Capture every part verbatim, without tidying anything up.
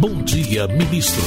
Bom Dia, Ministro.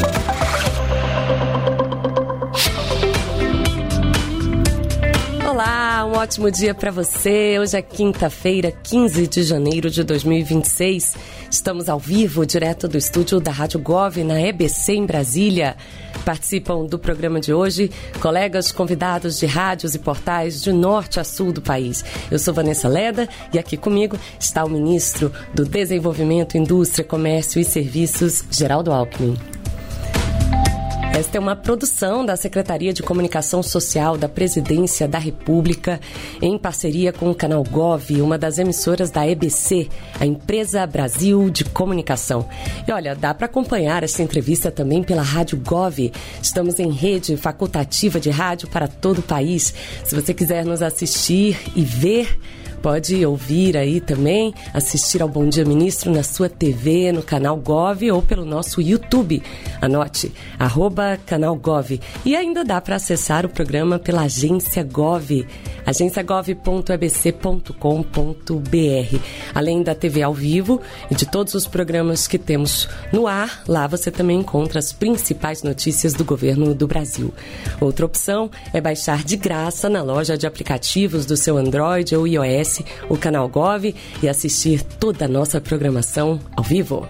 Olá, um ótimo dia para você. Hoje é quinta-feira, quinze de janeiro de dois mil e vinte e seis. Estamos ao vivo, direto do estúdio da Rádio Gov, na E B C, em Brasília. Participam do programa de hoje colegas convidados de rádios e portais de norte a sul do país. Eu sou Vanessa Leda e aqui comigo está o ministro do Desenvolvimento, Indústria, Comércio e Serviços, Geraldo Alckmin. Esta é uma produção da Secretaria de Comunicação Social da Presidência da República, em parceria com o Canal Gov, uma das emissoras da E B C, a Empresa Brasil de Comunicação. E olha, dá para acompanhar esta entrevista também pela Rádio Gov. Estamos em rede facultativa de rádio para todo o país. Se você quiser nos assistir e ver, pode ouvir aí também, assistir ao Bom Dia Ministro na sua T V, no Canal Gov ou pelo nosso YouTube. Anote, arroba Canal Gov. E ainda dá para acessar o programa pela Agência Gov, agência gov ponto e b c ponto com ponto b r. Além da T V ao vivo e de todos os programas que temos no ar, lá você também encontra as principais notícias do governo do Brasil. Outra opção é baixar de graça na loja de aplicativos do seu Android ou iOS o Canal Gov e assistir toda a nossa programação ao vivo.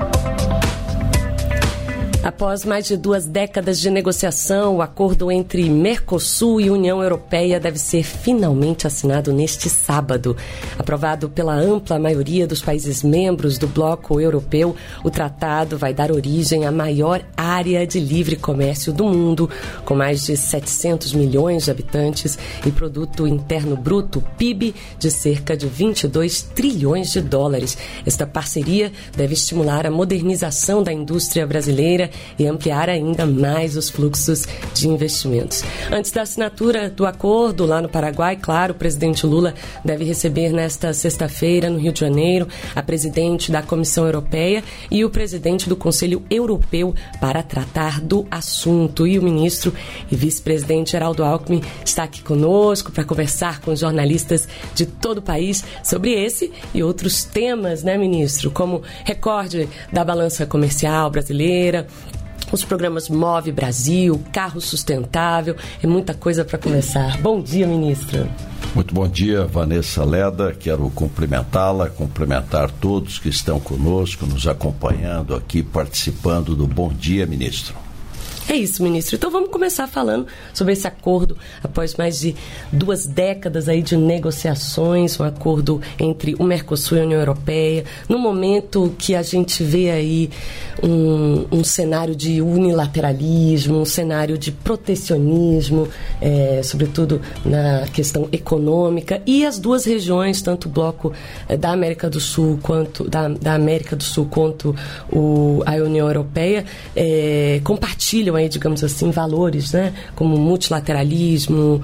Após mais de duas décadas de negociação, o acordo entre Mercosul e União Europeia deve ser finalmente assinado neste sábado. Aprovado pela ampla maioria dos países membros do bloco europeu, o tratado vai dar origem à maior área de livre comércio do mundo, com mais de setecentos milhões de habitantes e produto interno bruto, P I B, de cerca de vinte e dois trilhões de dólares. Esta parceria deve estimular a modernização da indústria brasileira e ampliar ainda mais os fluxos de investimentos. Antes da assinatura do acordo lá no Paraguai, claro, o presidente Lula deve receber nesta sexta-feira, no Rio de Janeiro, a presidente da Comissão Europeia e o presidente do Conselho Europeu para tratar do assunto. E o ministro e vice-presidente Geraldo Alckmin está aqui conosco para conversar com jornalistas de todo o país sobre esse e outros temas, né, ministro? Como recorde da balança comercial brasileira, os programas Move Brasil, Carro Sustentável, é muita coisa para conversar. Bom dia, ministro. Muito bom dia, Vanessa Leda. Quero cumprimentá-la, cumprimentar todos que estão conosco, nos acompanhando aqui, participando do Bom Dia, ministro. É isso, ministro. Então vamos começar falando sobre esse acordo após mais de duas décadas aí de negociações, um acordo entre o Mercosul e a União Europeia, no momento que a gente vê aí um, um cenário de unilateralismo, um cenário de protecionismo, é, sobretudo na questão econômica, e as duas regiões, tanto o bloco é, da América do Sul quanto da, da América do Sul quanto o, a União Europeia é, compartilham aí, digamos assim, valores, né, como multilateralismo,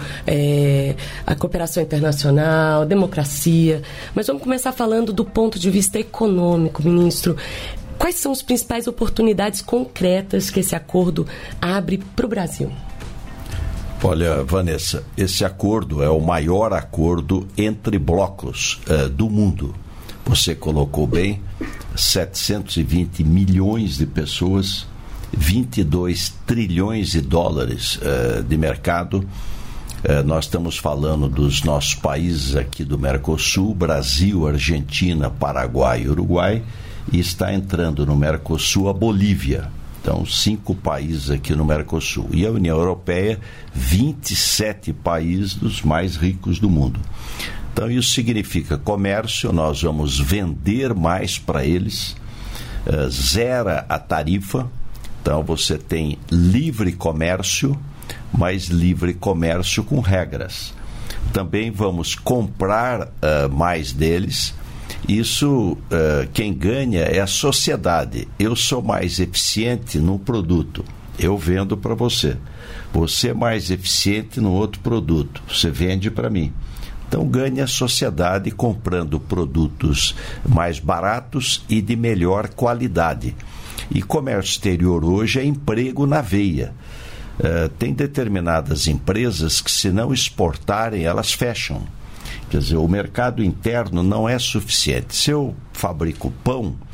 é, a cooperação internacional, democracia. Mas vamos começar falando do ponto de vista econômico, ministro. Quais são as principais oportunidades concretas que esse acordo abre para o Brasil? Olha, Vanessa, esse acordo é o maior acordo entre blocos uh, do mundo. Você colocou bem, setecentos e vinte milhões de pessoas, vinte e dois trilhões de dólares uh, de mercado. Uh, nós estamos falando dos nossos países aqui do Mercosul, Brasil, Argentina, Paraguai e Uruguai, e está entrando no Mercosul a Bolívia. Então, cinco países aqui no Mercosul. E a União Europeia, vinte e sete países dos mais ricos do mundo. Então, isso significa comércio, nós vamos vender mais para eles, uh, zera a tarifa. Então, você tem livre comércio, mas livre comércio com regras. Também vamos comprar uh, mais deles. Isso, uh, quem ganha é a sociedade. Eu sou mais eficiente no produto, eu vendo para você. Você é mais eficiente no outro produto, você vende para mim. Então, ganha a sociedade comprando produtos mais baratos e de melhor qualidade. E comércio exterior hoje é emprego na veia. Uh, tem determinadas empresas que, se não exportarem, elas fecham. Quer dizer, o mercado interno não é suficiente. Se eu fabrico pão,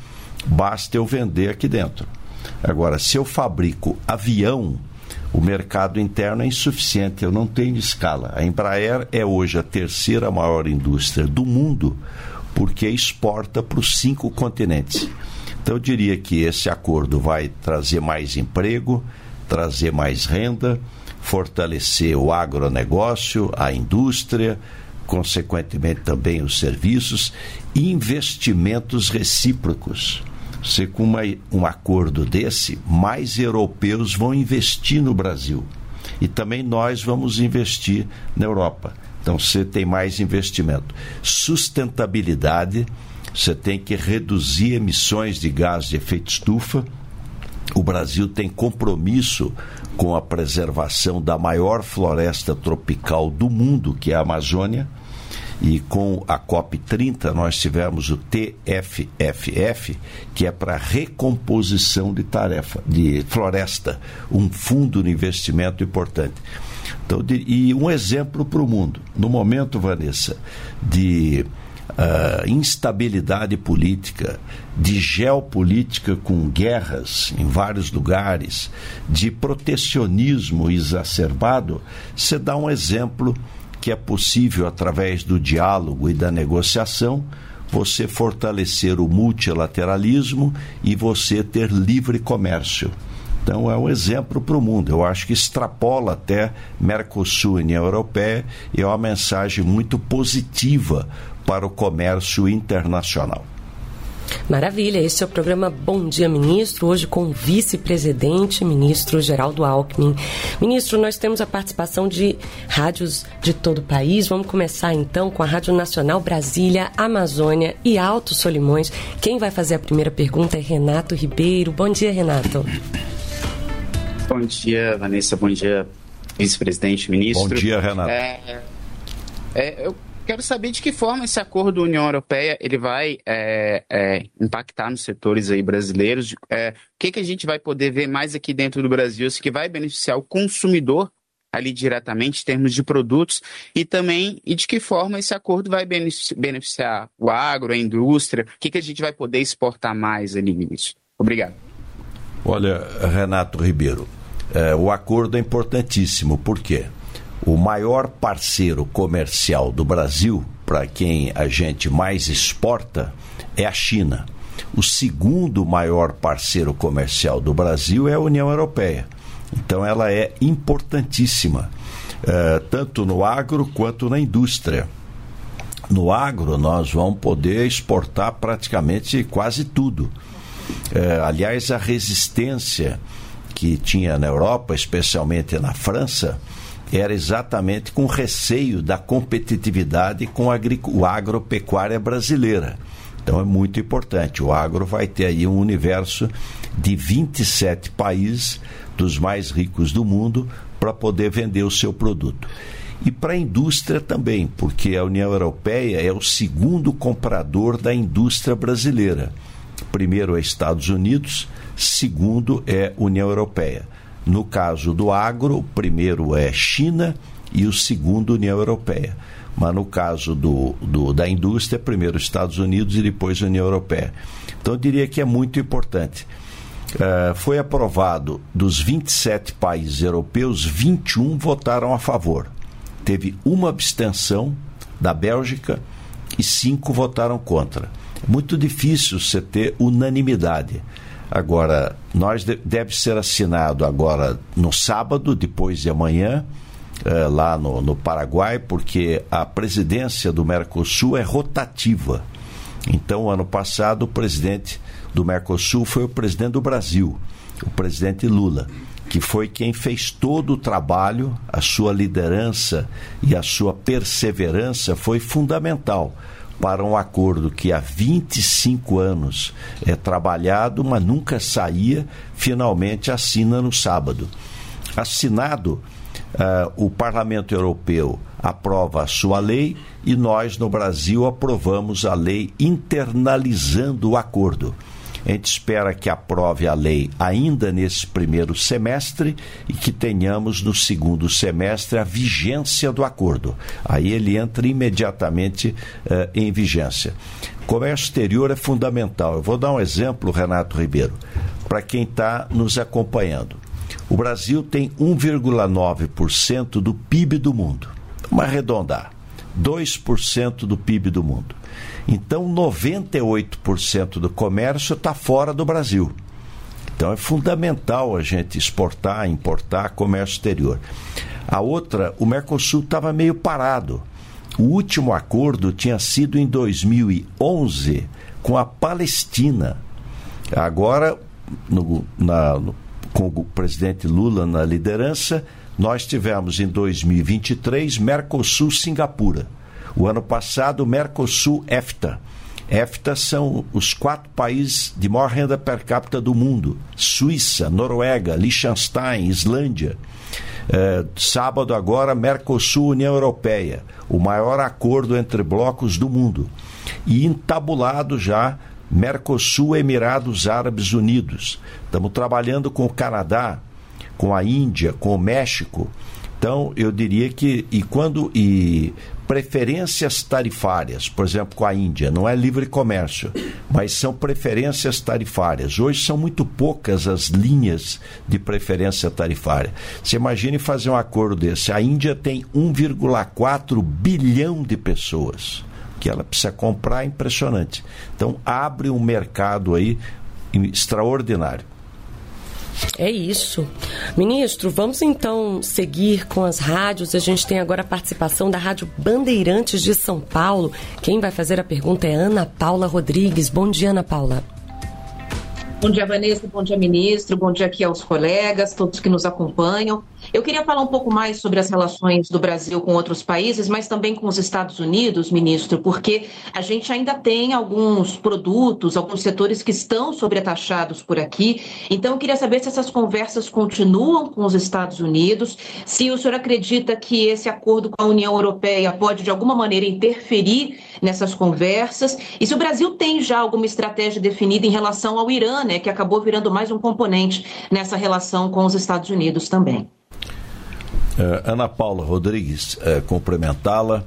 basta eu vender aqui dentro. Agora, se eu fabrico avião, o mercado interno é insuficiente, eu não tenho escala. A Embraer é hoje a terceira maior indústria do mundo, porque exporta para os cinco continentes. Então eu diria que esse acordo vai trazer mais emprego, trazer mais renda, fortalecer o agronegócio, a indústria, consequentemente também os serviços, e investimentos recíprocos. Você, com uma, um acordo desse, mais europeus vão investir no Brasil. E também nós vamos investir na Europa. Então você tem mais investimento. Sustentabilidade, você tem que reduzir emissões de gás de efeito estufa. O Brasil tem compromisso com a preservação da maior floresta tropical do mundo, que é a Amazônia. E com a COP trinta nós tivemos o T F F F, que é para recomposição de tarefa, de floresta, um fundo de investimento importante. Então, de, e um exemplo para o mundo. No momento, Vanessa, de uh, instabilidade política, de geopolítica com guerras em vários lugares, de protecionismo exacerbado, você dá um exemplo que é possível, através do diálogo e da negociação, você fortalecer o multilateralismo e você ter livre comércio. Então é um exemplo para o mundo. Eu acho que extrapola até Mercosul e União Europeia e é uma mensagem muito positiva para o comércio internacional. Maravilha, este é o programa Bom Dia Ministro, hoje com o vice-presidente, ministro Geraldo Alckmin. Ministro, nós temos a participação de rádios de todo o país. Vamos começar então com a Rádio Nacional Brasília, Amazônia e Alto Solimões. Quem vai fazer a primeira pergunta é Renato Ribeiro. Bom dia, Renato. Bom dia, Vanessa. Bom dia, vice-presidente, ministro. Bom dia, Renato. É, é, eu quero saber de que forma esse acordo da União Europeia ele vai é, é, impactar nos setores aí brasileiros. É, o que, que a gente vai poder ver mais aqui dentro do Brasil, que vai beneficiar o consumidor ali diretamente em termos de produtos e também e de que forma esse acordo vai beneficiar o agro, a indústria, o que, que a gente vai poder exportar mais ali nisso. Obrigado. Olha, Renato Ribeiro, é, o acordo é importantíssimo, por quê? O maior parceiro comercial do Brasil, para quem a gente mais exporta, é a China. O segundo maior parceiro comercial do Brasil é a União Europeia. Então ela é importantíssima, uh, tanto no agro quanto na indústria. No agro nós vamos poder exportar praticamente quase tudo. Uh, aliás, a resistência que tinha na Europa, especialmente na França, era exatamente com receio da competitividade com a agric- a agropecuária brasileira. Então é muito importante. O agro vai ter aí um universo de vinte e sete países, dos mais ricos do mundo, para poder vender o seu produto. E para a indústria também, porque a União Europeia é o segundo comprador da indústria brasileira. Primeiro é Estados Unidos, segundo é União Europeia. No caso do agro, o primeiro é China e o segundo União Europeia. Mas no caso do, do, da indústria, primeiro Estados Unidos e depois União Europeia. Então eu diria que é muito importante. Uh, foi aprovado dos vinte e sete países europeus, vinte e um votaram a favor. Teve uma abstenção da Bélgica e cinco votaram contra. É muito difícil você ter unanimidade. Agora, nós de, deve ser assinado agora no sábado, depois de amanhã, uh, lá no, no Paraguai, porque a presidência do Mercosul é rotativa. Então, ano passado, o presidente do Mercosul foi o presidente do Brasil, o presidente Lula, que foi quem fez todo o trabalho. A sua liderança e a sua perseverança foi fundamental para um acordo que há vinte e cinco anos é trabalhado, mas nunca saía, finalmente assina no sábado. Assinado, uh, o Parlamento Europeu aprova a sua lei e nós, no Brasil, aprovamos a lei internalizando o acordo. A gente espera que aprove a lei ainda nesse primeiro semestre e que tenhamos no segundo semestre a vigência do acordo. Aí ele entra imediatamente uh, em vigência. Comércio exterior é fundamental. Eu vou dar um exemplo, Renato Ribeiro, para quem está nos acompanhando. O Brasil tem um vírgula nove por cento do P I B do mundo. Vamos arredondar. dois por cento do P I B do mundo. Então, noventa e oito por cento do comércio está fora do Brasil. Então, é fundamental a gente exportar, importar comércio exterior. A outra, o Mercosul estava meio parado. O último acordo tinha sido em dois mil e onze com a Palestina. Agora, no, na, no, com o presidente Lula na liderança, nós tivemos em dois mil e vinte e três Mercosul-Singapura. O ano passado, Mercosul-EFTA. EFTA são os quatro países de maior renda per capita do mundo: Suíça, Noruega, Liechtenstein, Islândia. É, sábado agora, Mercosul-União Europeia, o maior acordo entre blocos do mundo. E entabulado já Mercosul-Emirados Árabes Unidos. Estamos trabalhando com o Canadá, com a Índia, com o México. Então, eu diria que, e quando, e preferências tarifárias, por exemplo, com a Índia, não é livre comércio, mas são preferências tarifárias. Hoje são muito poucas as linhas de preferência tarifária. Você imagine fazer um acordo desse. A Índia tem um vírgula quatro bilhão de pessoas que ela precisa comprar, é impressionante. Então, abre um mercado aí extraordinário. É isso. Ministro, vamos então seguir com as rádios. A gente tem agora a participação da Rádio Bandeirantes de São Paulo. Quem vai fazer a pergunta é Ana Paula Rodrigues. Bom dia, Ana Paula. Bom dia, Vanessa. Bom dia, ministro. Bom dia aqui aos colegas, todos que nos acompanham. Eu queria falar um pouco mais sobre as relações do Brasil com outros países, mas também com os Estados Unidos, ministro, porque a gente ainda tem alguns produtos, alguns setores que estão sobretaxados por aqui. Então, eu queria saber se essas conversas continuam com os Estados Unidos, se o senhor acredita que esse acordo com a União Europeia pode, de alguma maneira, interferir nessas conversas, e se o Brasil tem já alguma estratégia definida em relação ao Irã, né, que acabou virando mais um componente nessa relação com os Estados Unidos também. Uh, Ana Paula Rodrigues, uh, cumprimentá-la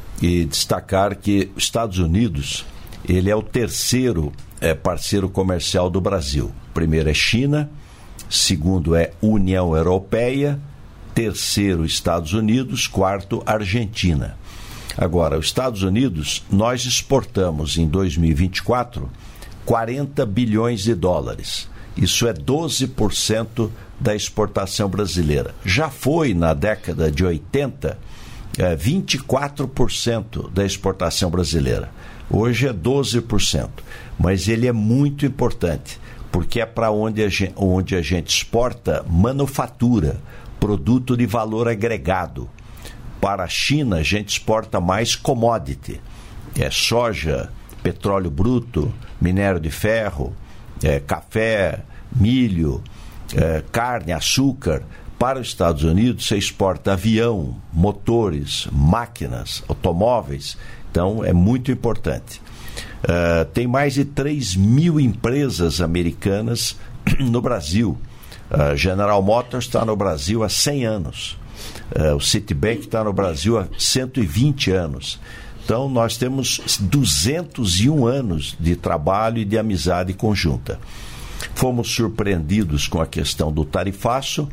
e destacar que os Estados Unidos, ele é o terceiro uh, parceiro comercial do Brasil. Primeiro é China, segundo é União Europeia, terceiro Estados Unidos, quarto Argentina. Agora, os Estados Unidos, nós exportamos em dois mil e vinte e quatro quarenta bilhões de dólares. Isso é doze por cento da exportação brasileira. Já foi, na década de oitenta, é, vinte e quatro por cento da exportação brasileira. Hoje é doze por cento. Mas ele é muito importante, porque é para onde, onde a gente exporta manufatura, produto de valor agregado. Para a China, a gente exporta mais commodity, é soja, petróleo bruto, minério de ferro, é, café, milho, é, carne, açúcar. Para os Estados Unidos, você exporta avião, motores, máquinas, automóveis. Então, é muito importante. Uh, tem mais de três mil empresas americanas no Brasil. Uh, General Motors está no Brasil há cem anos. Uh, o Citibank está no Brasil há cento e vinte anos. Então, nós temos duzentos e um anos de trabalho e de amizade conjunta. Fomos surpreendidos com a questão do tarifaço,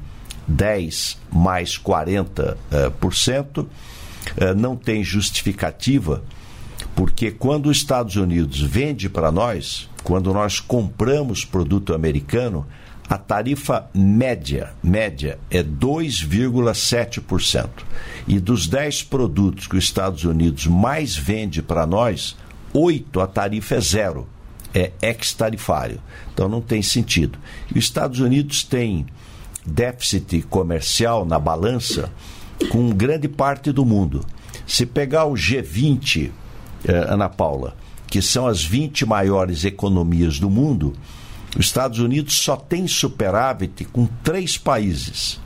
dez mais quarenta por cento. Uh, não tem justificativa, porque quando os Estados Unidos vende para nós, quando nós compramos produto americano, a tarifa média, média é dois vírgula sete por cento. E dos dez produtos que os Estados Unidos mais vende para nós, oito a tarifa é zero. É ex-tarifário. Então não tem sentido. E os Estados Unidos têm déficit comercial na balança com grande parte do mundo. Se pegar o G vinte, eh, Ana Paula, que são as vinte maiores economias do mundo, os Estados Unidos só tem superávit com três países: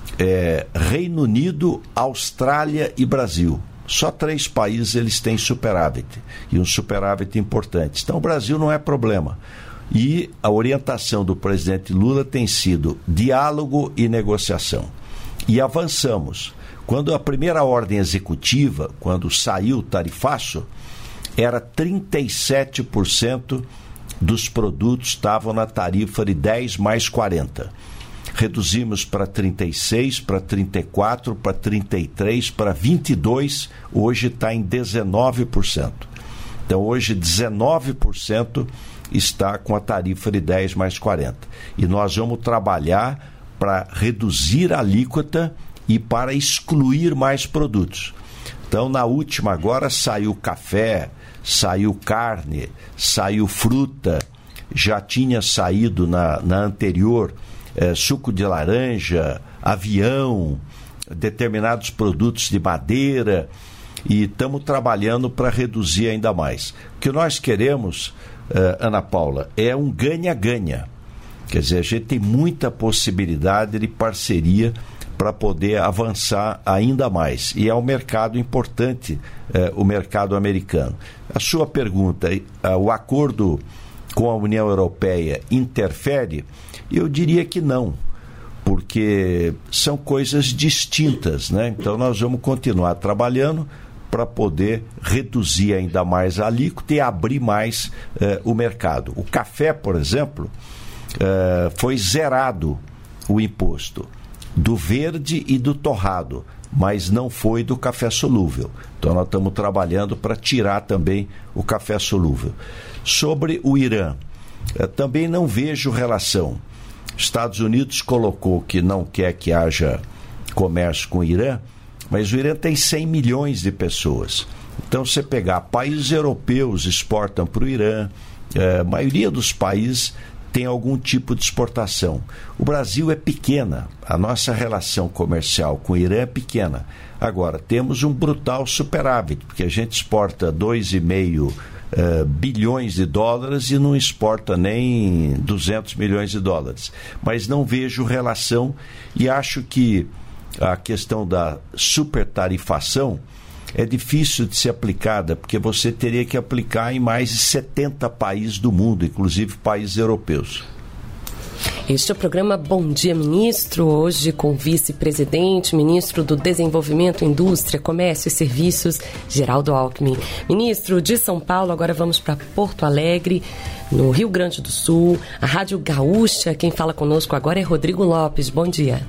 é, Reino Unido, Austrália e Brasil. Só três países eles têm superávit, e um superávit importante. Então o Brasil não é problema. E a orientação do presidente Lula tem sido diálogo e negociação. E avançamos. Quando a primeira ordem executiva, quando saiu o tarifaço, era trinta e sete por cento dos produtos estavam na tarifa de dez mais quarenta. Reduzimos para trinta e seis, para trinta e quatro, para trinta e três, para vinte e dois, hoje está em dezenove por cento. Então hoje dezenove por cento está com a tarifa de dez mais quarenta. E nós vamos trabalhar para reduzir a alíquota e para excluir mais produtos. Então na última agora saiu café, saiu carne, saiu fruta, já tinha saído na, na anterior eh, suco de laranja, avião, determinados produtos de madeira, e estamos trabalhando para reduzir ainda mais. O que nós queremos, eh, Ana Paula, é um ganha-ganha. Quer dizer, a gente tem muita possibilidade de parceria para poder avançar ainda mais. E é um mercado importante, eh, o mercado americano. A sua pergunta, eh, o acordo com a União Europeia interfere? Eu diria que não, porque são coisas distintas, né? Então nós vamos continuar trabalhando para poder reduzir ainda mais a alíquota e abrir mais eh, o mercado. O café, por exemplo, eh, foi zerado o imposto do verde e do torrado, mas não foi do café solúvel. Então nós estamos trabalhando para tirar também o café solúvel. Sobre o Irã, eh, também não vejo relação. Estados Unidos colocou que não quer que haja comércio com o Irã, mas o Irã tem cem milhões de pessoas. Então, se você pegar, países europeus exportam para o Irã, eh, a maioria dos países tem algum tipo de exportação. O Brasil é pequena, a nossa relação comercial com o Irã é pequena. Agora, temos um brutal superávit, porque a gente exporta dois vírgula cinco uh, bilhões de dólares e não exporta nem duzentos milhões de dólares. Mas não vejo relação e acho que a questão da supertarifação é difícil de ser aplicada, porque você teria que aplicar em mais de setenta países do mundo, inclusive países europeus. Este é o programa Bom Dia Ministro, hoje com o vice-presidente, ministro do Desenvolvimento, Indústria, Comércio e Serviços, Geraldo Alckmin. Ministro de São Paulo, agora vamos para Porto Alegre, no Rio Grande do Sul, a Rádio Gaúcha. Quem fala conosco agora é Rodrigo Lopes. Bom dia.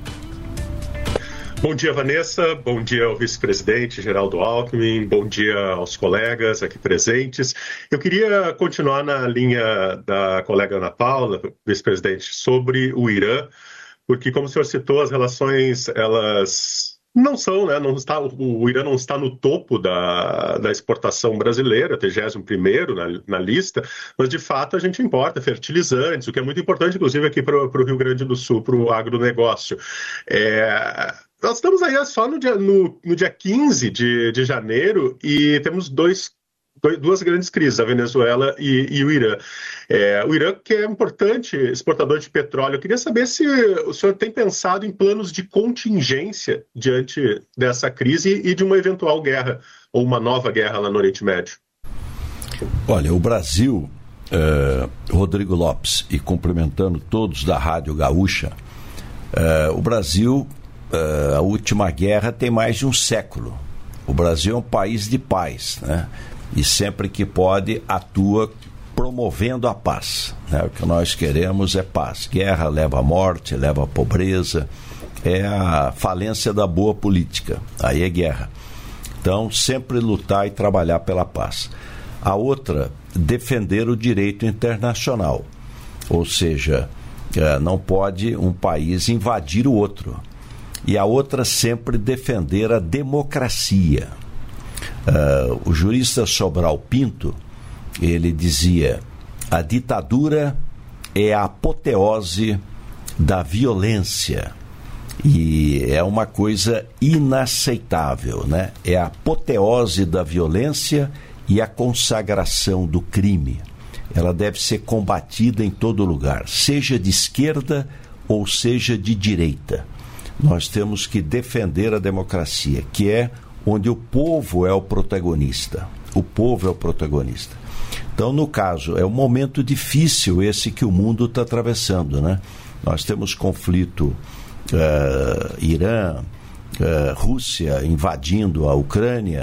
Bom dia, Vanessa. Bom dia ao vice-presidente Geraldo Alckmin. Bom dia aos colegas aqui presentes. Eu queria continuar na linha da colega Ana Paula, vice-presidente, sobre o Irã, porque, como o senhor citou, as relações, elas não são, né? Não está, o Irã não está no topo da, da exportação brasileira, trigésimo primeiro na, na lista, mas, de fato, a gente importa fertilizantes, o que é muito importante, inclusive, aqui para o Rio Grande do Sul, para o agronegócio. É... Nós estamos aí só no dia, no, no dia quinze de, de janeiro e temos dois, dois, duas grandes crises, a Venezuela e, e o Irã. É, o Irã, que é importante exportador de petróleo, eu queria saber se o senhor tem pensado em planos de contingência diante dessa crise e de uma eventual guerra ou uma nova guerra lá no Oriente Médio. Olha, o Brasil, eh, Rodrigo Lopes, e cumprimentando todos da Rádio Gaúcha, eh, o Brasil... Uh, a última guerra tem mais de um século. O Brasil é um país de paz, né? E sempre que pode atua promovendo a paz, né? O que nós queremos é paz. Guerra leva à morte, leva à pobreza, é a falência da boa política, aí é guerra. Então, sempre lutar e trabalhar pela paz. A outra, defender o direito internacional, ou seja, uh, não pode um país invadir o outro. E a outra, sempre defender a democracia. Uh, o jurista Sobral Pinto, ele dizia: a ditadura é a apoteose da violência. E é uma coisa inaceitável, né? É a apoteose da violência e a consagração do crime. Ela deve ser combatida em todo lugar, seja de esquerda ou seja de direita. Nós temos que defender a democracia, que é onde o povo é o protagonista. O povo é o protagonista. Então, no caso, é um momento difícil esse que o mundo está atravessando, né? Nós temos conflito uh, Irã, uh, Rússia invadindo a Ucrânia,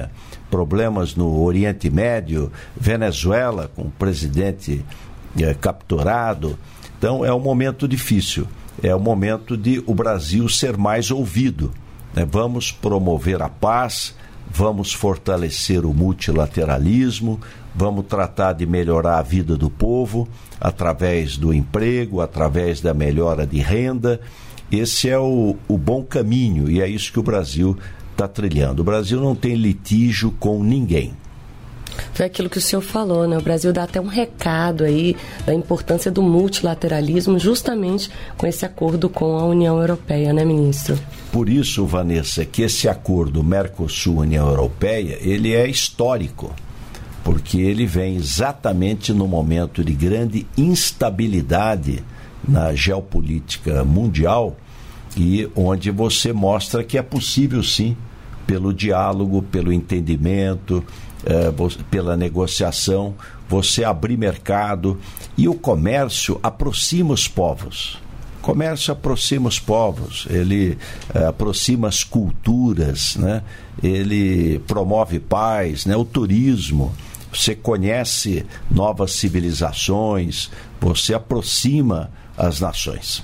problemas no Oriente Médio, Venezuela com o presidente é, capturado. Então é um momento difícil, é o momento de o Brasil ser mais ouvido, né? Vamos promover a paz, vamos fortalecer o multilateralismo, vamos tratar de melhorar a vida do povo através do emprego, através da melhora de renda. Esse é o, o bom caminho e é isso que o Brasil está trilhando. O Brasil não tem litígio com ninguém. Foi aquilo que o senhor falou, né? O Brasil dá até um recado aí da importância do multilateralismo justamente com esse acordo com a União Europeia, né, ministro? Por isso, Vanessa, que esse acordo Mercosul-União Europeia, ele é histórico, porque ele vem exatamente no momento de grande instabilidade na geopolítica mundial e onde você mostra que é possível sim, pelo diálogo, pelo entendimento, eh, pela negociação, você abrir mercado e o comércio aproxima os povos. O comércio aproxima os povos, ele eh, aproxima as culturas, né? Ele promove paz, né? O turismo. Você conhece novas civilizações, você aproxima as nações.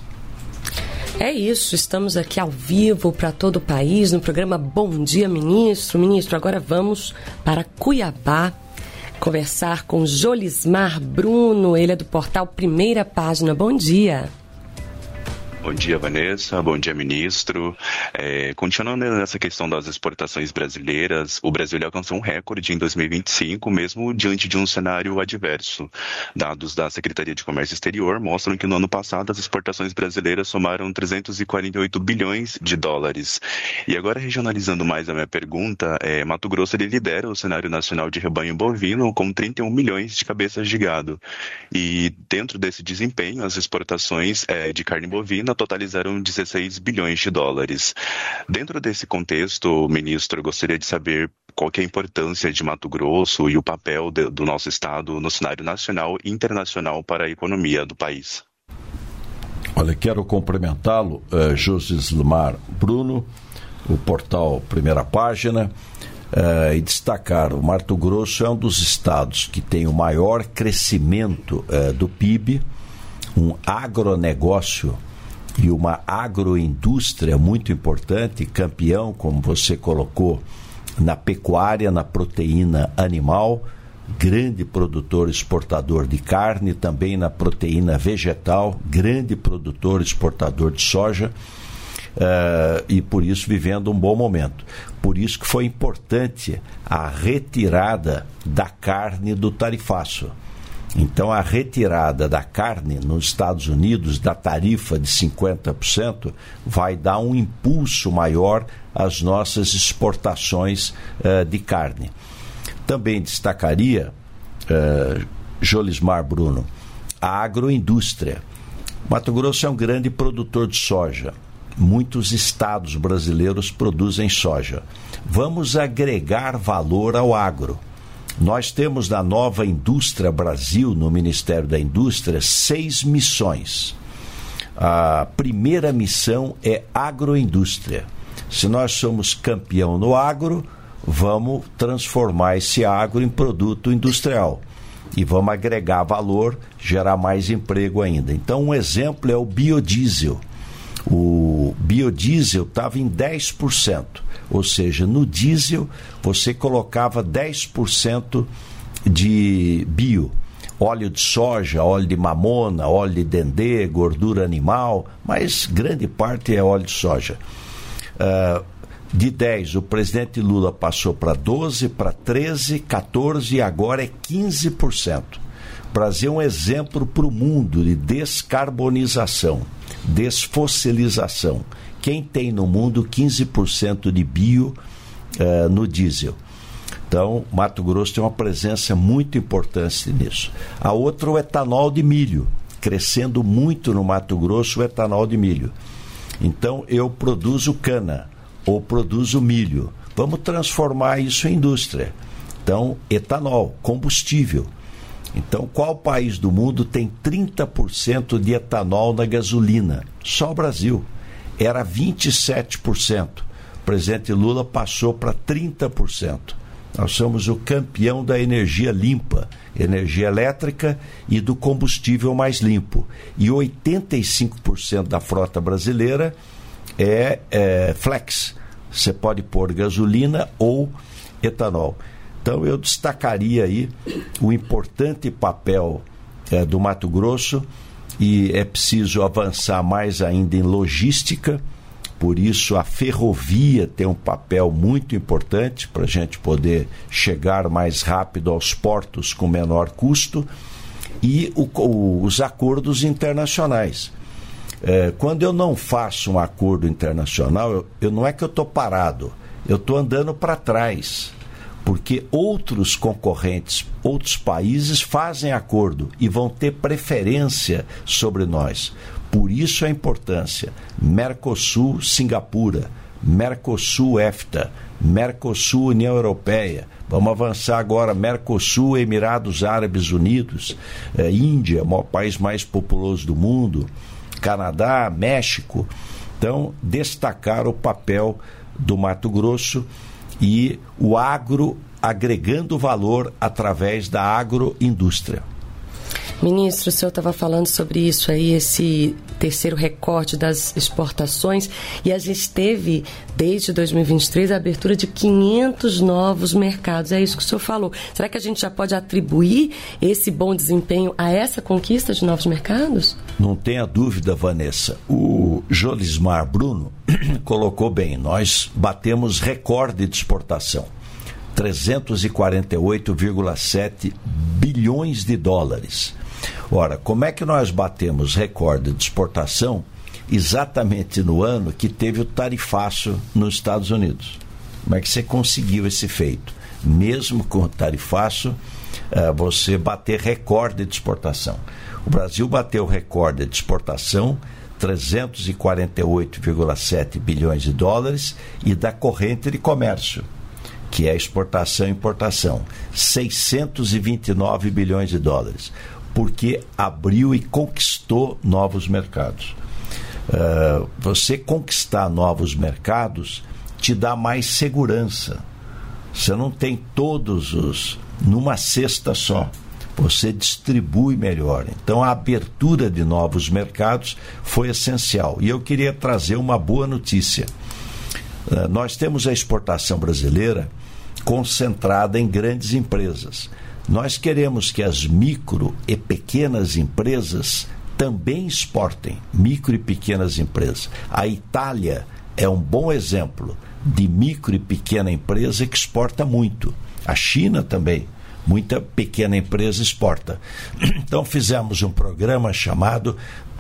É isso, estamos aqui ao vivo para todo o país no programa Bom Dia Ministro. Ministro, agora vamos para Cuiabá conversar com Jolismar Bruno, ele é do portal Primeira Página. Bom dia. Bom dia, Vanessa. Bom dia, ministro. É, continuando nessa questão das exportações brasileiras, o Brasil alcançou um recorde em dois mil e vinte e cinco, mesmo diante de um cenário adverso. Dados da Secretaria de Comércio Exterior mostram que no ano passado as exportações brasileiras somaram trezentos e quarenta e oito bilhões de dólares. E agora, regionalizando mais a minha pergunta, é, Mato Grosso ele lidera o cenário nacional de rebanho bovino com trinta e um milhões de cabeças de gado. E dentro desse desempenho, as exportações é, de carne bovina totalizaram dezesseis bilhões de dólares. Dentro desse contexto, ministro, eu gostaria de saber qual que é a importância de Mato Grosso e o papel de, do nosso estado no cenário nacional e internacional para a economia do país. Olha, quero cumprimentá-lo, uh, Jolismar Bruno, o portal Primeira Página, uh, e destacar, o Mato Grosso é um dos estados que tem o maior crescimento uh, do P I B, um agronegócio e uma agroindústria muito importante, campeão, como você colocou, na pecuária, na proteína animal, grande produtor exportador de carne, também na proteína vegetal, grande produtor exportador de soja, uh, e por isso vivendo um bom momento. Por isso que foi importante a retirada da carne do tarifaço. Então, a retirada da carne nos Estados Unidos, da tarifa de cinquenta por cento, vai dar um impulso maior às nossas exportações uh, de carne. Também destacaria, uh, Jolismar Bruno, a agroindústria. Mato Grosso é um grande produtor de soja. Muitos estados brasileiros produzem soja. Vamos agregar valor ao agro. Nós temos na nova Indústria Brasil, no Ministério da Indústria, seis missões. A primeira missão é agroindústria. Se nós somos campeão no agro, vamos transformar esse agro em produto industrial. E vamos agregar valor, gerar mais emprego ainda. Então, um exemplo é o biodiesel. O biodiesel estava em dez por cento, ou seja, no diesel você colocava dez por cento de bio, óleo de soja, óleo de mamona, óleo de dendê, gordura animal, mas grande parte é óleo de soja. Uh, de dez, o presidente Lula passou para doze, para treze, quatorze e agora é quinze por cento. O Brasil é um exemplo para o mundo de descarbonização, desfossilização. Quem tem no mundo quinze por cento de bio uh, no diesel? Então, Mato Grosso tem uma presença muito importante nisso. A outra, o etanol de milho, crescendo muito no Mato Grosso o etanol de milho. Então, eu produzo cana ou produzo milho. Vamos transformar isso em indústria. Então, etanol, combustível. Então, qual país do mundo tem trinta por cento de etanol na gasolina? Só o Brasil. Era vinte e sete por cento. O presidente Lula passou para trinta por cento. Nós somos o campeão da energia limpa, energia elétrica e do combustível mais limpo. E oitenta e cinco por cento da frota brasileira é, é flex. Você pode pôr gasolina ou etanol. Então eu destacaria aí o importante papel é, do Mato Grosso, e é preciso avançar mais ainda em logística. Por isso, a ferrovia tem um papel muito importante para a gente poder chegar mais rápido aos portos com menor custo, e o, o, os acordos internacionais. É, quando eu não faço um acordo internacional, eu, eu não é que eu estou parado, eu estou andando para trás, porque outros concorrentes, outros países fazem acordo e vão ter preferência sobre nós. Por isso a importância, Mercosul, Singapura, Mercosul, EFTA, Mercosul, União Europeia, vamos avançar agora, Mercosul, Emirados Árabes Unidos, eh, Índia, o maior país mais populoso do mundo, Canadá, México. Então, destacar o papel do Mato Grosso e o agro agregando valor através da agroindústria. Ministro, o senhor estava falando sobre isso aí, esse terceiro recorde das exportações, e a gente teve, desde dois mil e vinte e três, a abertura de quinhentos novos mercados. É isso que o senhor falou. Será que a gente já pode atribuir esse bom desempenho a essa conquista de novos mercados? Não tenha dúvida, Vanessa. O Jolismar Bruno colocou bem. Nós batemos recorde de exportação. trezentos e quarenta e oito vírgula sete bilhões de dólares. Ora, como é que nós batemos recorde de exportação exatamente no ano que teve o tarifaço nos Estados Unidos? Como é que você conseguiu esse feito? Mesmo com o tarifaço, uh, você bater recorde de exportação. O Brasil bateu recorde de exportação, trezentos e quarenta e oito vírgula sete bilhões de dólares, e da corrente de comércio, que é exportação e importação, seiscentos e vinte e nove bilhões de dólares, porque abriu e conquistou novos mercados. Uh, você conquistar novos mercados te dá mais segurança. Você não tem todos os numa cesta só. Você distribui melhor. Então, a abertura de novos mercados foi essencial. E eu queria trazer uma boa notícia. Uh, nós temos a exportação brasileira concentrada em grandes empresas. Nós queremos que as micro e pequenas empresas também exportem, micro e pequenas empresas. A Itália é um bom exemplo de micro e pequena empresa que exporta muito. A China também, muita pequena empresa exporta. Então fizemos um programa chamado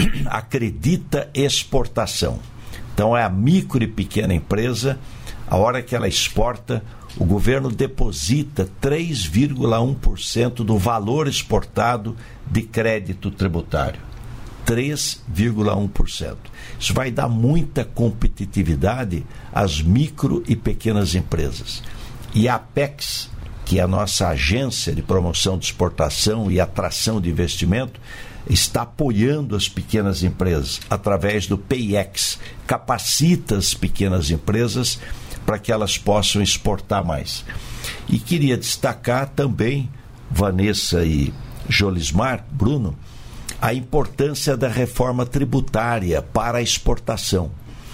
Acredita Exportação. Então é a micro e pequena empresa, a hora que ela exporta, o governo deposita três vírgula um por cento do valor exportado de crédito tributário. três vírgula um por cento. Isso vai dar muita competitividade às micro e pequenas empresas. E a Apex, que é a nossa agência de promoção de exportação e atração de investimento, está apoiando as pequenas empresas através do P I X, capacita as pequenas empresas para que elas possam exportar mais. E queria destacar também, Vanessa e Jolismar, Bruno, a importância da reforma tributária para a exportação.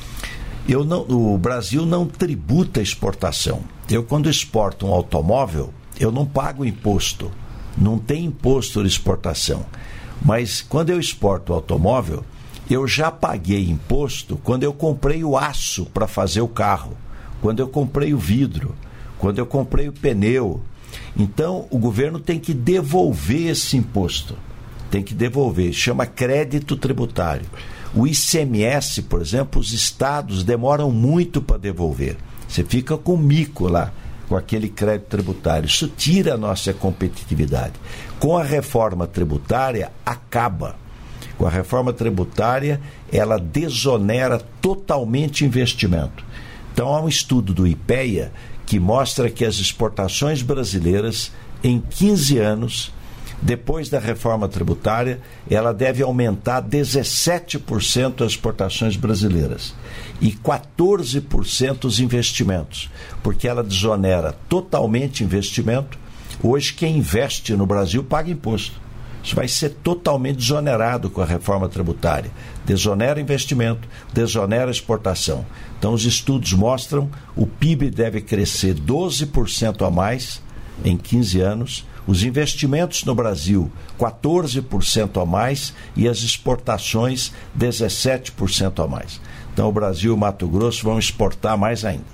Eu não, o Brasil não tributa a exportação. Eu, quando exporto um automóvel, eu não pago imposto. Não tem imposto de exportação. Mas quando eu exporto o automóvel, eu já paguei imposto quando eu comprei o aço para fazer o carro, quando eu comprei o vidro, quando eu comprei o pneu. Então, o governo tem que devolver esse imposto. Tem que devolver. Chama crédito tributário. O I C M S, por exemplo, os estados demoram muito para devolver. Você fica com mico lá, com aquele crédito tributário. Isso tira a nossa competitividade. Com a reforma tributária, acaba. Com a reforma tributária, ela desonera totalmente investimento. Então, há um estudo do IPEA que mostra que as exportações brasileiras, em quinze anos, Depois da reforma tributária, ela deve aumentar dezessete por cento as exportações brasileiras e quatorze por cento os investimentos, porque ela desonera totalmente investimento. Hoje, quem investe no Brasil paga imposto. Isso vai ser totalmente desonerado com a reforma tributária. Desonera investimento, desonera exportação. Então, os estudos mostram que o P I B deve crescer doze por cento a mais em quinze anos, os investimentos no Brasil quatorze por cento a mais e as exportações dezessete por cento a mais. Então, o Brasil e o Mato Grosso vão exportar mais ainda.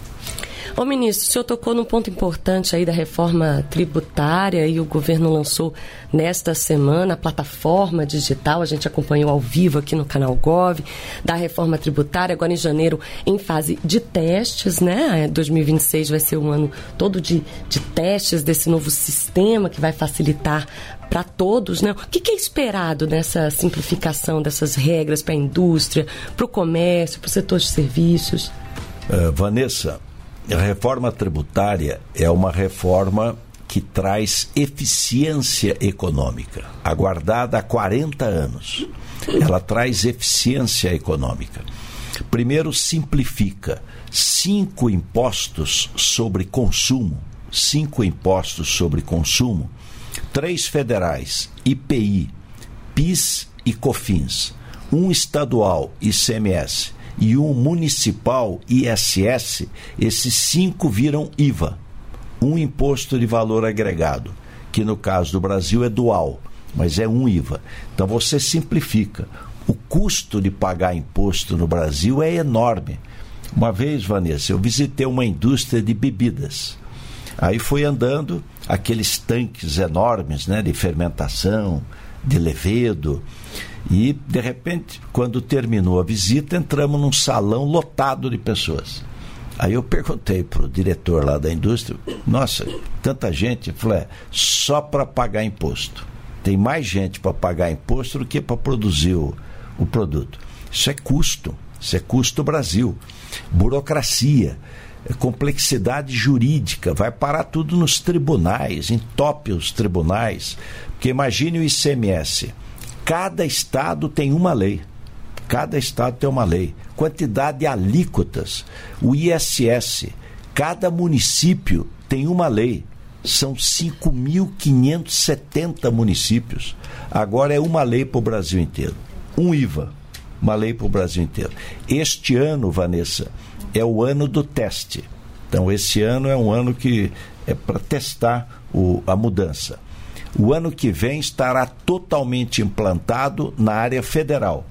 Ô ministro, o senhor tocou num ponto importante aí da reforma tributária e o governo lançou nesta semana a plataforma digital, a gente acompanhou ao vivo aqui no canal Gov, da reforma tributária, agora em janeiro em fase de testes, né? dois mil e vinte e seis vai ser um ano todo de, de testes desse novo sistema que vai facilitar para todos, né? O que, que é esperado nessa simplificação dessas regras para a indústria, para o comércio, para o setor de serviços? Uh, Vanessa, a reforma tributária é uma reforma que traz eficiência econômica, aguardada há quarenta anos. Ela traz eficiência econômica. Primeiro, simplifica cinco impostos sobre consumo, cinco impostos sobre consumo, três federais, I P I, PIS e COFINS, um estadual, I C M S, e um municipal, I S S, esses cinco viram I V A, um imposto de valor agregado, que no caso do Brasil é dual, mas é um I V A. Então você simplifica. O custo de pagar imposto no Brasil é enorme. Uma vez, Vanessa, eu visitei uma indústria de bebidas. Aí fui andando, aqueles tanques enormes, né, de fermentação, de levedo. E, de repente, quando terminou a visita, entramos num salão lotado de pessoas. Aí eu perguntei para o diretor lá da indústria, nossa, tanta gente, eu falei, é, só para pagar imposto. Tem mais gente para pagar imposto do que para produzir o, o produto. Isso é custo, isso é custo Brasil. Burocracia, complexidade jurídica, vai parar tudo nos tribunais, entope os tribunais. Porque imagine o I C M S. Cada estado tem uma lei. Cada estado tem uma lei. Quantidade de alíquotas. O I S S. Cada município tem uma lei. São cinco mil quinhentos e setenta municípios. Agora é uma lei para o Brasil inteiro. Um I V A. Uma lei para o Brasil inteiro. Este ano, Vanessa, é o ano do teste. Então, esse ano é um ano que é para testar o, a mudança. O ano que vem estará totalmente implantado na área federal.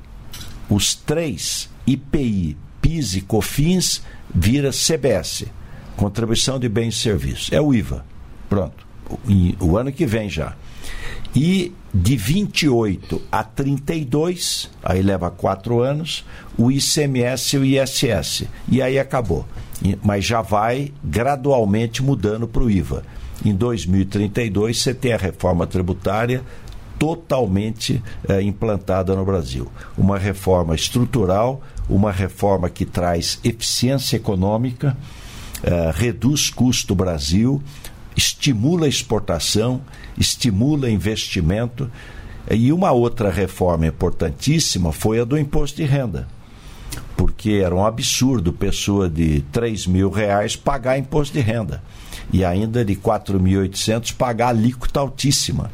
Os três, I P I, PIS e COFINS, vira C B S, Contribuição de Bens e Serviços. É o I V A. Pronto. O, o ano que vem já. E de vinte e oito a trinta e dois, aí leva quatro anos, o I C M S e o I S S. E aí acabou. Mas já vai gradualmente mudando para o I V A. Em dois mil e trinta e dois, você tem a reforma tributária totalmente eh, implantada no Brasil. Uma reforma estrutural, uma reforma que traz eficiência econômica, eh, reduz custo do Brasil, estimula a exportação, estimula investimento. E uma outra reforma importantíssima foi a do imposto de renda, porque era um absurdo pessoa de três mil reais pagar imposto de renda e ainda de quatro mil e oitocentos pagar alíquota altíssima.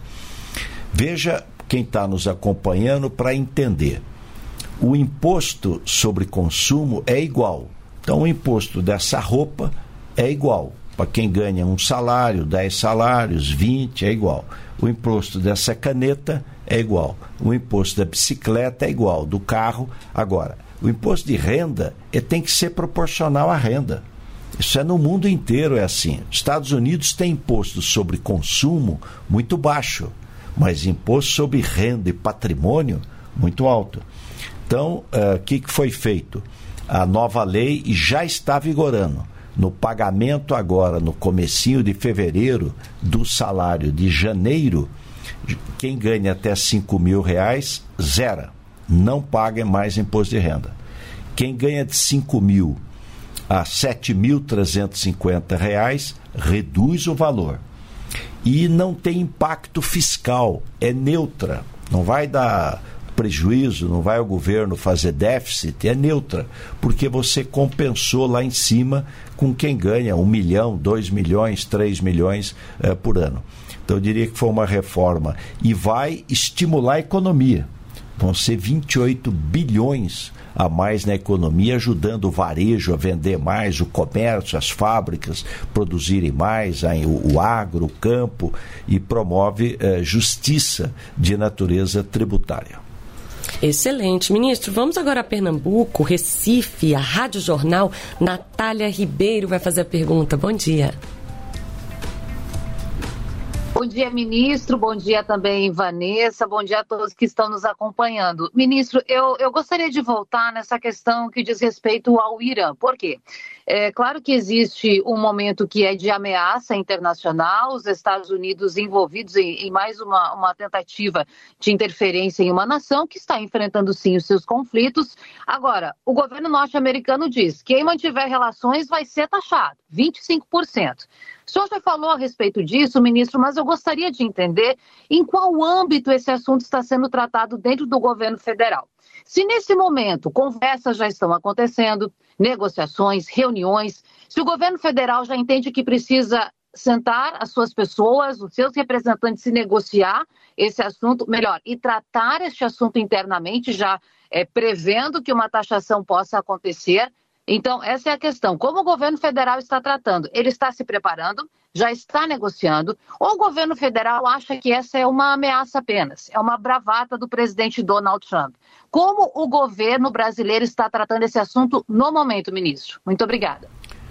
Veja quem está nos acompanhando para entender. O imposto sobre consumo é igual. Então o imposto dessa roupa é igual. Para quem ganha um salário, dez salários, vinte, é igual. O imposto dessa caneta é igual. O imposto da bicicleta é igual, do carro. Agora, o imposto de renda é, tem que ser proporcional à renda. Isso é no mundo inteiro, é assim. Estados Unidos tem imposto sobre consumo muito baixo, mas imposto sobre renda e patrimônio muito alto. Então, o uh, que, que foi feito? A nova lei já está vigorando. No pagamento agora, no comecinho de fevereiro, do salário de janeiro, quem ganha até cinco mil reais, zera. Não paga mais imposto de renda. Quem ganha de cinco mil a sete mil trezentos e cinquenta reais, reduz o valor. e não tem impacto fiscal, é neutra, não vai dar prejuízo, não vai o governo fazer déficit, é neutra, porque você compensou lá em cima com quem ganha um milhão, dois milhões, três milhões eh, por ano. Então eu diria que foi uma reforma e vai estimular a economia. Vão ser vinte e oito bilhões a mais na economia, ajudando o varejo a vender mais, o comércio, as fábricas produzirem mais, o, o agro, o campo, e promove eh, justiça de natureza tributária. Excelente. Ministro, vamos agora a Pernambuco, Recife, a Rádio Jornal. Natália Ribeiro vai fazer a pergunta. Bom dia. Bom dia, ministro. Bom dia também, Vanessa. Bom dia a todos que estão nos acompanhando. Ministro, eu, eu gostaria de voltar nessa questão que diz respeito ao Irã. Por quê? É claro que existe um momento que é de ameaça internacional, os Estados Unidos envolvidos em, em mais uma, uma tentativa de interferência em uma nação que está enfrentando, sim, os seus conflitos. Agora, o governo norte-americano diz que quem mantiver relações vai ser taxado, vinte e cinco por cento. O senhor já falou a respeito disso, ministro, mas eu gostaria de entender em qual âmbito esse assunto está sendo tratado dentro do governo federal. Se nesse momento conversas já estão acontecendo, negociações, reuniões, se o governo federal já entende que precisa sentar as suas pessoas, os seus representantes e negociar esse assunto, melhor, e tratar este assunto internamente, já é, prevendo que uma taxação possa acontecer. Então, essa é a questão. Como o governo federal está tratando? Ele está se preparando, já está negociando, ou o governo federal acha que essa é uma ameaça apenas, é uma bravata do presidente Donald Trump? Como o governo brasileiro está tratando esse assunto no momento, ministro? Muito obrigada.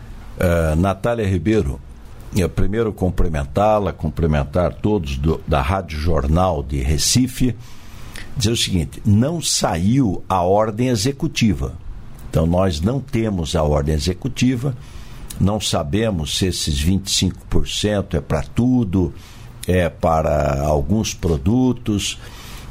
Uh, Natália Ribeiro, eu primeiro cumprimentá-la, cumprimentar todos do, da Rádio Jornal de Recife, dizer o seguinte: não saiu a ordem executiva. Então, nós não temos a ordem executiva, não sabemos se esses vinte e cinco por cento é para tudo, é para alguns produtos,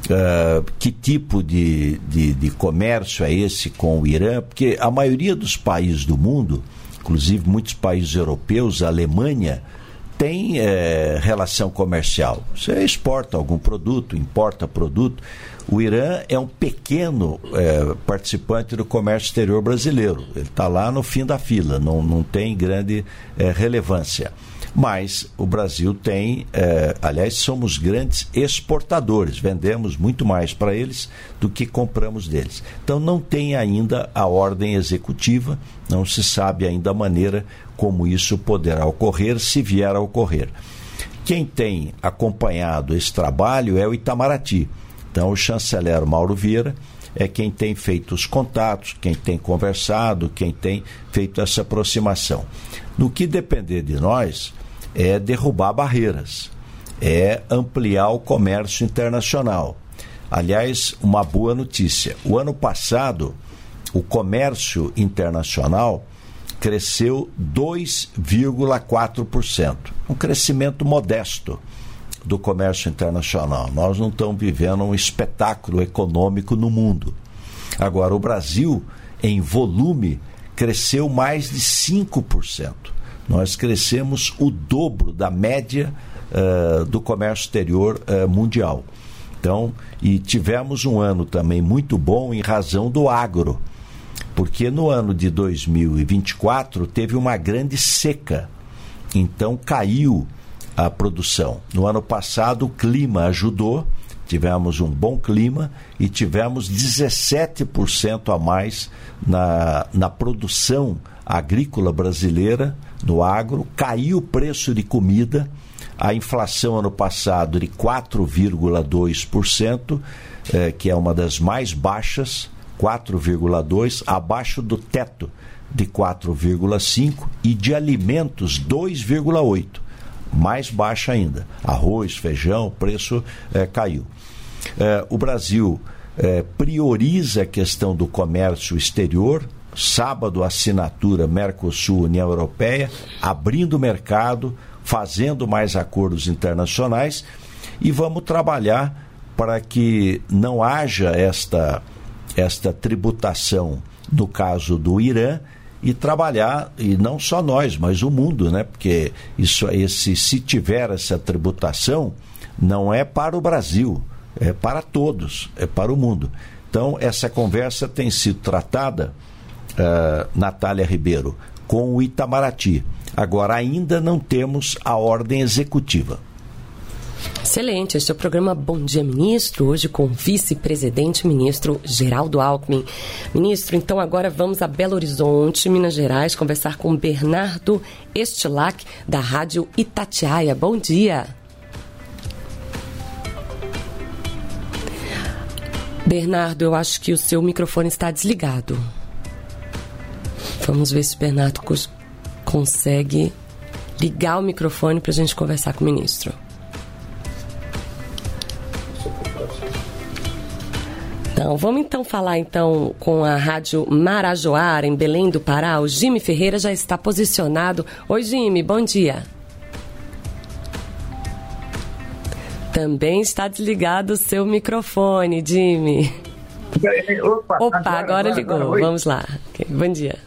uh, que tipo de, de, de comércio é esse com o Irã, porque a maioria dos países do mundo, inclusive muitos países europeus, a Alemanha, tem é, relação comercial. Você exporta algum produto, importa produto. O Irã é um pequeno é, participante do comércio exterior brasileiro. Ele está lá no fim da fila, não, não tem grande é, relevância. Mas o Brasil tem, é, aliás, somos grandes exportadores, vendemos muito mais para eles do que compramos deles. Então não tem ainda a ordem executiva, não se sabe ainda a maneira como isso poderá ocorrer, se vier a ocorrer. Quem tem acompanhado esse trabalho é o Itamaraty. Então, o chanceler Mauro Vieira é quem tem feito os contatos, quem tem conversado, quem tem feito essa aproximação. No que depender de nós, é derrubar barreiras, é ampliar o comércio internacional. Aliás, uma boa notícia: o ano passado, o comércio internacional cresceu dois vírgula quatro por cento, um crescimento modesto do comércio internacional. Nós não estamos vivendo um espetáculo econômico no mundo. Agora, o Brasil, em volume, cresceu mais de cinco por cento. Nós crescemos o dobro da média uh, do comércio exterior uh, mundial. Então, e tivemos um ano também muito bom em razão do agro, porque no ano de dois mil e vinte e quatro teve uma grande seca, então caiu a produção. No ano passado o clima ajudou, tivemos um bom clima e tivemos dezessete por cento a mais na, na produção agrícola brasileira, no agro. Caiu o preço de comida, a inflação ano passado de quatro vírgula dois por cento, eh, que é uma das mais baixas, quatro vírgula dois por cento, abaixo do teto de quatro vírgula cinco por cento, e de alimentos dois vírgula oito por cento. Mais baixa ainda. Arroz, feijão, o preço eh, caiu. Eh, o Brasil eh, prioriza a questão do comércio exterior. Sábado, assinatura Mercosul-União Europeia, abrindo o mercado, fazendo mais acordos internacionais, e vamos trabalhar para que não haja esta, esta tributação no caso do Irã, e trabalhar, e não só nós, mas o mundo, né? Porque isso, esse, se tiver essa tributação, não é para o Brasil, é para todos, é para o mundo. Então, essa conversa tem sido tratada, uh, Natália Ribeiro, com o Itamaraty. Agora, ainda não temos a ordem executiva. Excelente, este é o programa Bom Dia Ministro, hoje com o vice-presidente ministro Geraldo Alckmin. Ministro, então agora vamos a Belo Horizonte, Minas Gerais, conversar com Bernardo Estilac, da Rádio Itatiaia. Bom dia. Bernardo, eu acho que o seu microfone está desligado. Vamos ver se o Bernardo cons- consegue ligar o microfone para a gente conversar com o ministro. Então, vamos então falar então com a Rádio Marajoara, em Belém do Pará. O Jimmy Ferreira já está posicionado. Oi, Jimmy, bom dia. Também está desligado o seu microfone, Jimmy. Opa, Opa, agora, agora, agora ligou. agora, Vamos lá. Okay, bom dia.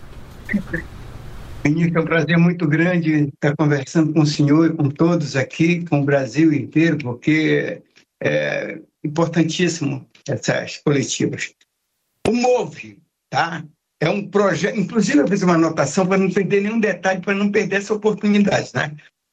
Ministro, é um prazer muito grande estar conversando com o senhor e com todos aqui, com o Brasil inteiro, porque é importantíssimo essas coletivas. O MOVE, tá? É um projeto, inclusive eu fiz uma anotação para não perder nenhum detalhe, para não perder essa oportunidade, né?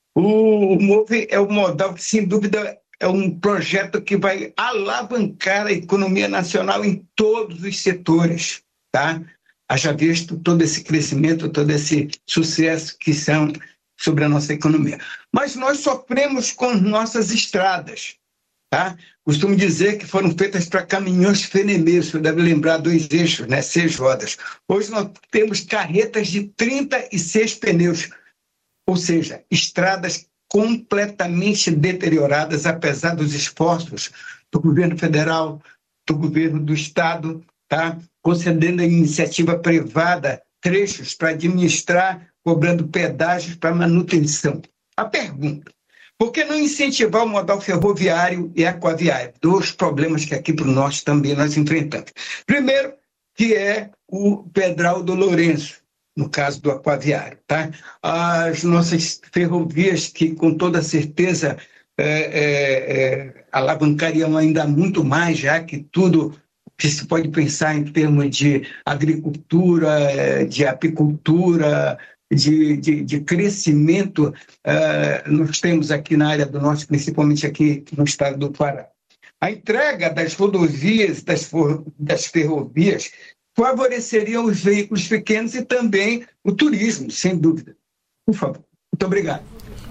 O, o MOVE é o modal que, sem dúvida, é um projeto que vai alavancar a economia nacional em todos os setores, tá? Haja visto todo esse crescimento, todo esse sucesso que são sobre a nossa economia. Mas nós sofremos com nossas estradas, tá? Costumo dizer que foram feitas para caminhões fenemês, você deve lembrar dois eixos, né? Seis rodas. Hoje nós temos carretas de trinta e seis pneus, ou seja, estradas completamente deterioradas, apesar dos esforços do governo federal, do governo do estado, tá? Concedendo a iniciativa privada trechos para administrar, cobrando pedágios para manutenção. A pergunta: por que não incentivar o modal ferroviário e aquaviário? Dois problemas que aqui para o norte também nós enfrentamos. Primeiro, que é o Pedral do Lourenço, no caso do aquaviário, tá? As nossas ferrovias, que com toda certeza é, é, é, alavancariam ainda muito mais, já que tudo que se pode pensar em termos de agricultura, de apicultura, de, de, de crescimento, uh, nós temos aqui na área do norte, principalmente aqui no estado do Pará. A entrega das rodovias, das, for, das ferrovias, favoreceria os veículos pequenos e também o turismo, sem dúvida. Por favor. Muito obrigado.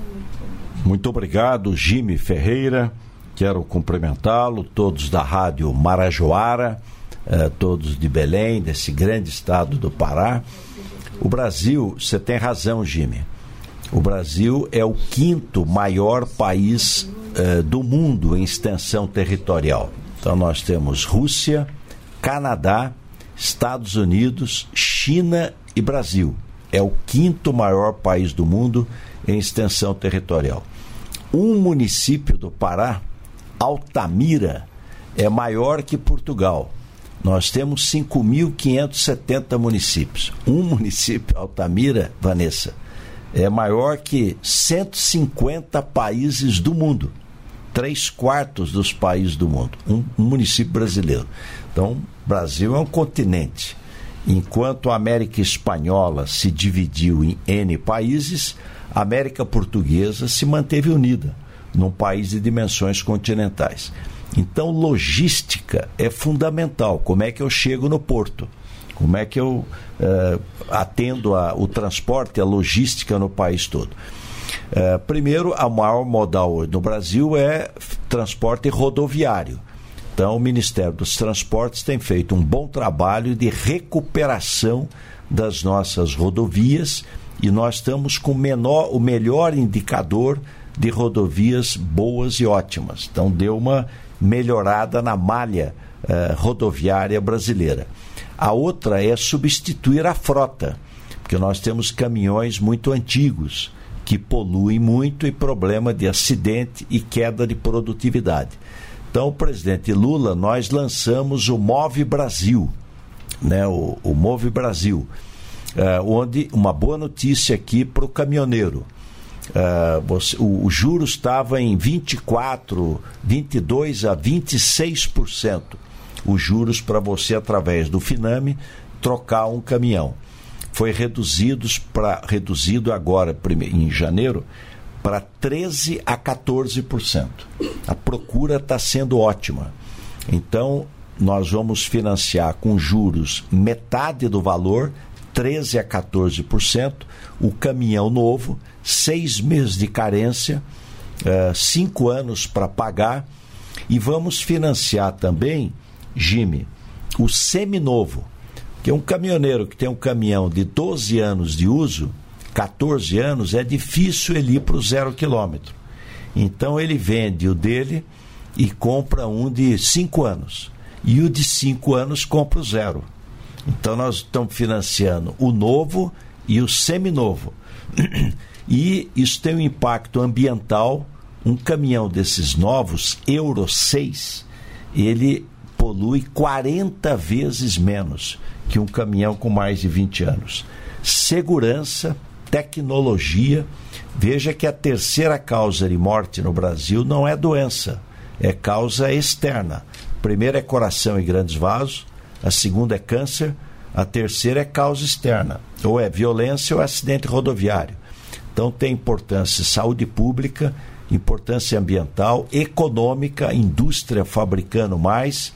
Muito obrigado, Jimmy Ferreira. Quero cumprimentá-lo, todos da Rádio Marajoara, eh, todos de Belém, desse grande estado do Pará. O Brasil, você tem razão, Jimmy, o Brasil é o quinto maior país eh, do mundo em extensão territorial. Então nós temos Rússia, Canadá, Estados Unidos, China e Brasil. É o quinto maior país do mundo em extensão territorial. Um município do Pará, Altamira, é maior que Portugal. Nós temos cinco mil quinhentos e setenta municípios. Um município, Altamira, Vanessa, é maior que cento e cinquenta países do mundo. Três quartos dos países do mundo. Um, um município brasileiro. Então, o Brasil é um continente. Enquanto a América Espanhola se dividiu em N países, a América Portuguesa se manteve unida num país de dimensões continentais. Então, logística é fundamental. Como é que eu chego no porto? Como é que eu uh, atendo a, o transporte, a logística no país todo? Uh, primeiro, a maior modal no Brasil é transporte rodoviário. Então, o Ministério dos Transportes tem feito um bom trabalho de recuperação das nossas rodovias e nós estamos com menor, o melhor indicador de rodovias boas e ótimas. Então, deu uma melhorada na malha eh, rodoviária brasileira. A outra é substituir a frota, porque nós temos caminhões muito antigos que poluem muito e problema de acidente e queda de produtividade. Então, o presidente Lula, nós lançamos o Move Brasil, né, o, o Move Brasil, uh, onde uma boa notícia aqui para o caminhoneiro. Uh, você, o, o juros estava em vinte e quatro, vinte e dois a vinte e seis por cento. Os juros para você, através do Finame, trocar um caminhão. Foi reduzidos pra, reduzido agora, em janeiro, para treze a quatorze por cento. A procura está sendo ótima. Então, nós vamos financiar com juros metade do valor, treze a quatorze por cento, o caminhão novo, seis meses de carência, uh, cinco anos para pagar, e vamos financiar também, Jimmy, o seminovo, que é um caminhoneiro que tem um caminhão de doze anos de uso, quatorze anos, é difícil ele ir para o zero quilômetro. Então ele vende o dele e compra um de cinco anos. E o de cinco anos compra o zero. Então nós estamos financiando o novo e o seminovo. E isso tem um impacto ambiental. Um caminhão desses novos, Euro seis, ele polui quarenta vezes menos que um caminhão com mais de vinte anos. Segurança, tecnologia. Veja que a terceira causa de morte no Brasil não é doença, é causa externa. A primeira é coração e grandes vasos, a segunda é câncer, a terceira é causa externa, ou é violência ou é acidente rodoviário. Então tem importância saúde pública, importância ambiental, econômica, indústria fabricando mais,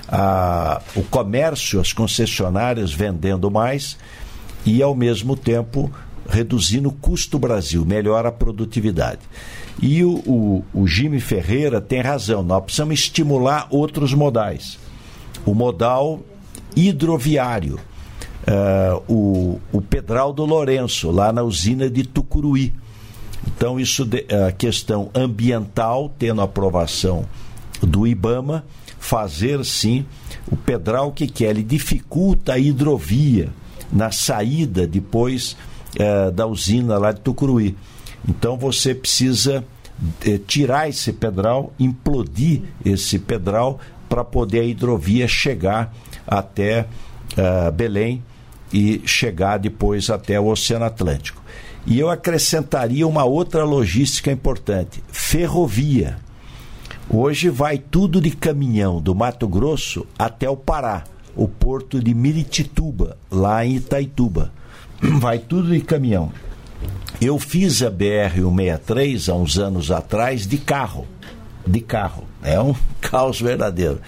a, o comércio, as concessionárias vendendo mais e, ao mesmo tempo, reduzindo o custo do Brasil, melhora a produtividade. E o, o, o Jimmy Ferreira tem razão, nós precisamos estimular outros modais. O modal hidroviário, uh, o, o Pedral do Lourenço, lá na usina de Tucuruí. Então, isso de, a questão ambiental, tendo aprovação do IBAMA, fazer sim o Pedral que quer, ele dificulta a hidrovia na saída depois uh, da usina lá de Tucuruí. Então você precisa uh, tirar esse pedral, implodir esse pedral para poder a hidrovia chegar até uh, Belém e chegar depois até o Oceano Atlântico. E eu acrescentaria uma outra logística importante, ferrovia. Hoje vai tudo de caminhão do Mato Grosso até o Pará, o porto de Miritituba, lá em Itaituba. Vai tudo de caminhão. Eu fiz a B R cento e sessenta e três há uns anos atrás de carro, de carro. É um caos verdadeiro.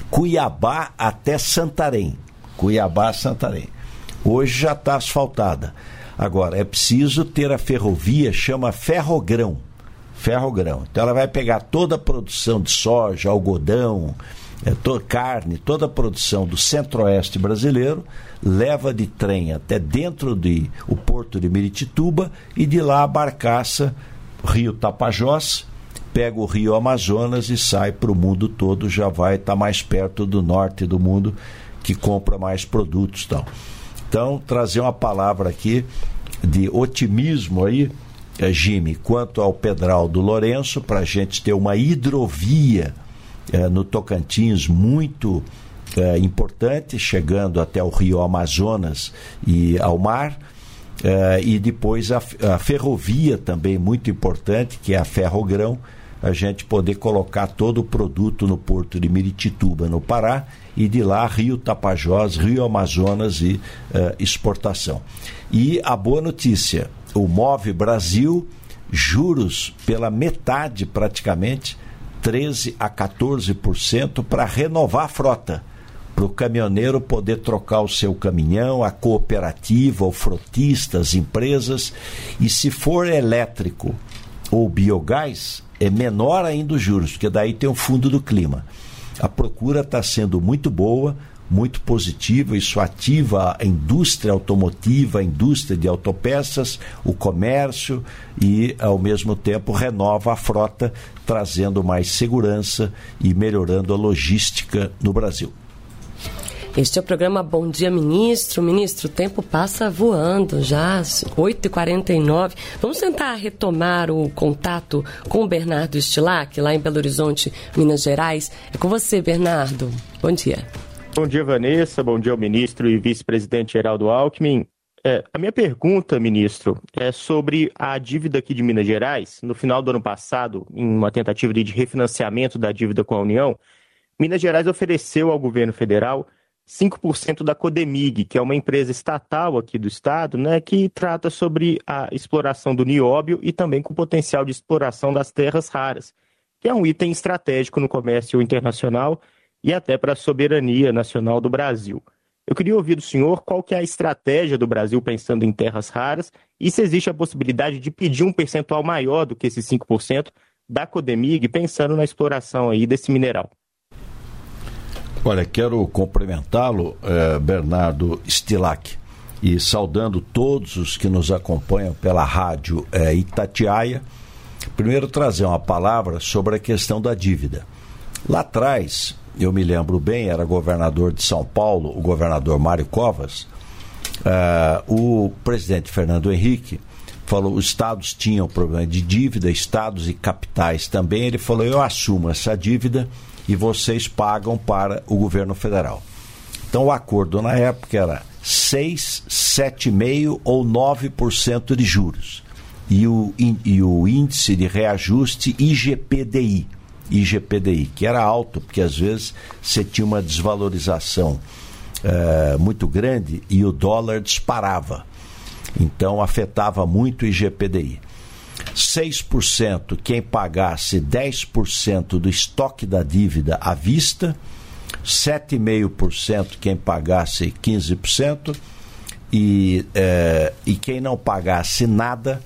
Cuiabá até Santarém. Cuiabá a Santarém. Hoje já está asfaltada. Agora, é preciso ter a ferrovia, chama ferrogrão. Ferrogrão. Então ela vai pegar toda a produção de soja, algodão, é, to- carne, toda a produção do centro-oeste brasileiro, leva de trem até dentro do de, porto de Miritituba e de lá a barcaça, Rio Tapajós, pega o Rio Amazonas e sai para o mundo todo, já vai estar tá mais perto do norte do mundo, que compra mais produtos e tal. Então, trazer uma palavra aqui de otimismo aí, é, Jimmy, quanto ao Pedral do Lourenço, para a gente ter uma hidrovia é, no Tocantins muito é, importante, chegando até o Rio Amazonas e ao mar, é, e depois a, a ferrovia também muito importante, que é a Ferrogrão, a gente poder colocar todo o produto no porto de Miritituba, no Pará, e de lá Rio Tapajós, Rio Amazonas e uh, exportação. E a boa notícia, o Move Brasil, juros pela metade praticamente, treze a quatorze por cento para renovar a frota, para o caminhoneiro poder trocar o seu caminhão, a cooperativa, o frotista, as empresas, e se for elétrico ou biogás, é menor ainda os juros, porque daí tem o fundo do clima. A procura está sendo muito boa, muito positiva, isso ativa a indústria automotiva, a indústria de autopeças, o comércio e, ao mesmo tempo, renova a frota, trazendo mais segurança e melhorando a logística no Brasil. Este é o programa Bom Dia, Ministro. Ministro, o tempo passa voando já, oito e quarenta e nove. Vamos tentar retomar o contato com o Bernardo Stilac, lá em Belo Horizonte, Minas Gerais. É com você, Bernardo. Bom dia. Bom dia, Vanessa. Bom dia ao ministro e vice-presidente Geraldo Alckmin. É, a minha pergunta, ministro, é sobre a dívida aqui de Minas Gerais. No final do ano passado, em uma tentativa de refinanciamento da dívida com a União, Minas Gerais ofereceu ao governo federal cinco por cento da Codemig, que é uma empresa estatal aqui do estado, né, que trata sobre a exploração do nióbio e também com potencial de exploração das terras raras, que é um item estratégico no comércio internacional e até para a soberania nacional do Brasil. Eu queria ouvir do senhor qual que é a estratégia do Brasil pensando em terras raras e se existe a possibilidade de pedir um percentual maior do que esses cinco por cento da Codemig, pensando na exploração aí desse mineral. Olha, quero cumprimentá-lo, eh, Bernardo Stilac, e saudando todos os que nos acompanham pela rádio eh, Itatiaia. Primeiro trazer uma palavra sobre a questão da dívida. Lá atrás, eu me lembro bem, era governador de São Paulo, o governador Mário Covas, uh, o presidente Fernando Henrique falou, os estados tinham problema de dívida, estados e capitais também, ele falou, eu assumo essa dívida e vocês pagam para o governo federal. Então o acordo na época era seis, sete vírgula cinco por cento ou nove por cento de juros e o, e o índice de reajuste I G P D I, I G P D I, que era alto, porque às vezes você tinha uma desvalorização uh, muito grande e o dólar disparava. Então afetava muito o I G P D I. seis por cento quem pagasse dez por cento do estoque da dívida à vista, sete vírgula cinco por cento quem pagasse quinze por cento e, uh, e quem não pagasse nada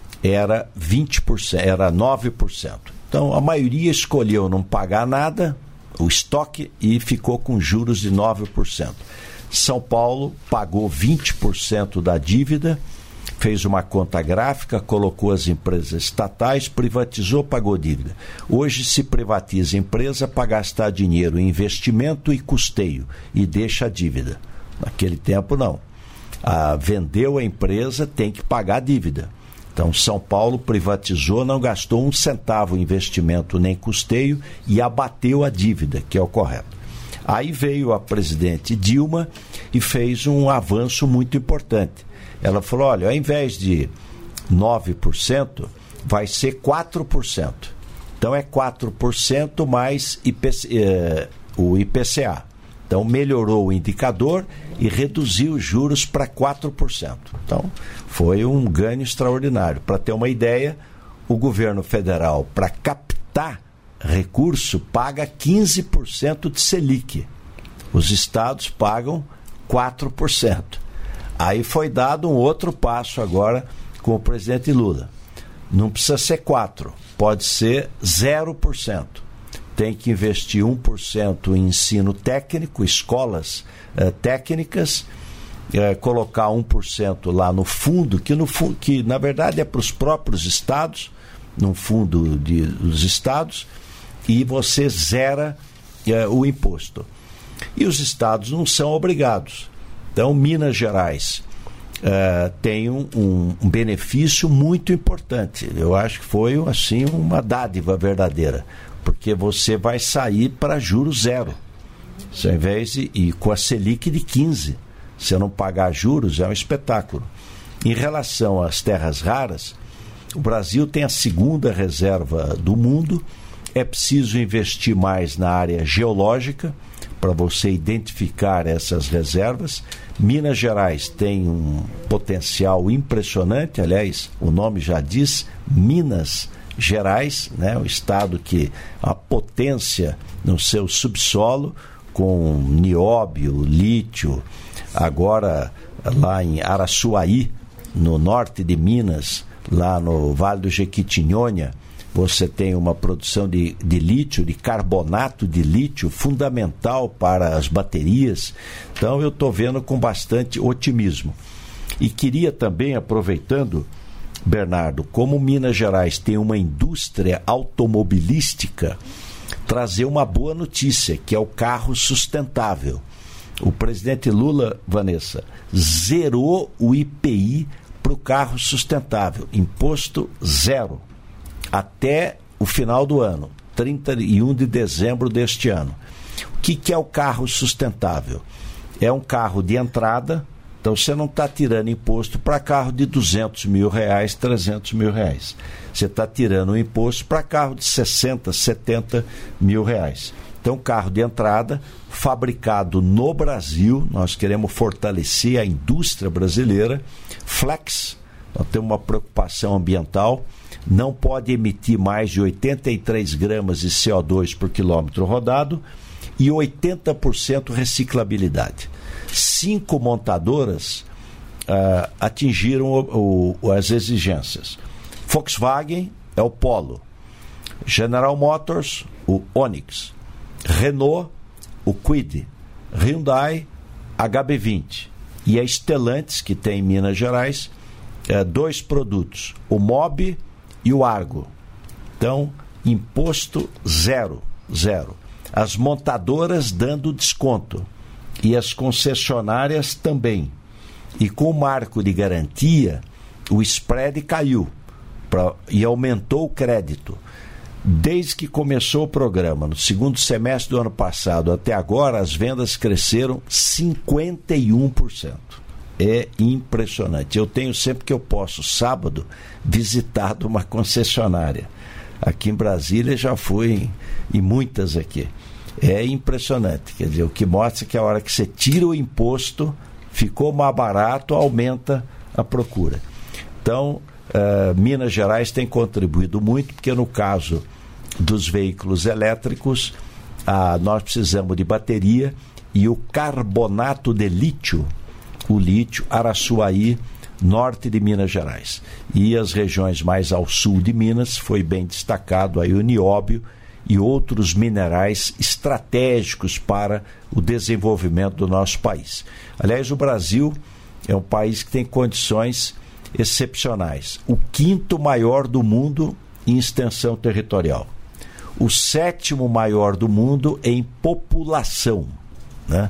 era vinte por cento, era nove por cento. Então, a maioria escolheu não pagar nada, o estoque, e ficou com juros de nove por cento. São Paulo pagou vinte por cento da dívida, fez uma conta gráfica, colocou as empresas estatais, privatizou, pagou dívida. Hoje se privatiza a empresa para gastar dinheiro em investimento e custeio e deixa a dívida. Naquele tempo, não. Ah, vendeu a empresa, tem que pagar a dívida. Então, São Paulo privatizou, não gastou um centavo em investimento nem custeio e abateu a dívida, que é o correto. Aí veio a presidente Dilma e fez um avanço muito importante. Ela falou, olha, ao invés de nove por cento, vai ser quatro por cento. Então, é quatro por cento mais I P C, eh, o I P C A. Então, melhorou o indicador e reduziu os juros para quatro por cento. Então, foi um ganho extraordinário. Para ter uma ideia, o governo federal, para captar recurso, paga quinze por cento de Selic. Os estados pagam quatro por cento. Aí foi dado um outro passo agora com o presidente Lula. Não precisa ser quatro por cento, pode ser zero por cento. Tem que investir um por cento em ensino técnico, escolas eh, técnicas, eh, colocar um por cento lá no fundo, que, no fu- que na verdade é para os próprios estados, no fundo de, dos estados, e você zera eh, o imposto. E os estados não são obrigados. Então, Minas Gerais eh, tem um, um, um benefício muito importante. Eu acho que foi assim, uma dádiva verdadeira. Porque você vai sair para juros zero. Se ao invés de, e com a Selic de quinze, se não pagar juros, é um espetáculo. Em relação às terras raras, o Brasil tem a segunda reserva do mundo. É preciso investir mais na área geológica para você identificar essas reservas. Minas Gerais tem um potencial impressionante, aliás, o nome já diz, Minas Gerais, né, o estado que a potência no seu subsolo, com nióbio, lítio, agora lá em Araçuaí, no norte de Minas, lá no Vale do Jequitinhonha, você tem uma produção de, de lítio, de carbonato de lítio, fundamental para as baterias. Então eu estou vendo com bastante otimismo. E queria também, aproveitando, Bernardo, como Minas Gerais tem uma indústria automobilística, trazer uma boa notícia, que é o carro sustentável. O presidente Lula, Vanessa, zerou o I P I para o carro sustentável, imposto zero, até o final do ano, trinta e um de dezembro deste ano. O que, que é o carro sustentável? É um carro de entrada, Então você não está tirando imposto para carro de duzentos mil reais, trezentos mil reais. Você está tirando um imposto para carro de sessenta, setenta mil reais. Então, carro de entrada, fabricado no Brasil, nós queremos fortalecer a indústria brasileira. Flex, nós temos uma preocupação ambiental, não pode emitir mais de oitenta e três gramas de C O dois por quilômetro rodado e oitenta por cento reciclabilidade. Cinco montadoras uh, atingiram o, o, as exigências. Volkswagen é o Polo, General Motors, o Onix, Renault, o Kwid, Hyundai, H B vinte e a Stellantis, que tem em Minas Gerais, é, dois produtos, o Mobi e o Argo. Então, imposto zero, zero. As montadoras dando desconto e as concessionárias também. E com o marco de garantia, o spread caiu pra, e aumentou o crédito. Desde que começou o programa, no segundo semestre do ano passado até agora, as vendas cresceram cinquenta e um por cento. É impressionante. Eu tenho sempre que eu posso, sábado, visitado uma concessionária. Aqui em Brasília já fui em, em muitas aqui. É impressionante. Quer dizer, o que mostra que a hora que você tira o imposto, ficou mais barato, aumenta a procura. Então, uh, Minas Gerais tem contribuído muito, porque no caso dos veículos elétricos, ah, nós precisamos de bateria e o carbonato de lítio, o lítio, Araçuaí, norte de Minas Gerais. E as regiões mais ao sul de Minas, foi bem destacado aí o nióbio e outros minerais estratégicos para o desenvolvimento do nosso país. Aliás, o Brasil é um país que tem condições excepcionais. O quinto maior do mundo em extensão territorial. O sétimo maior do mundo em população, né?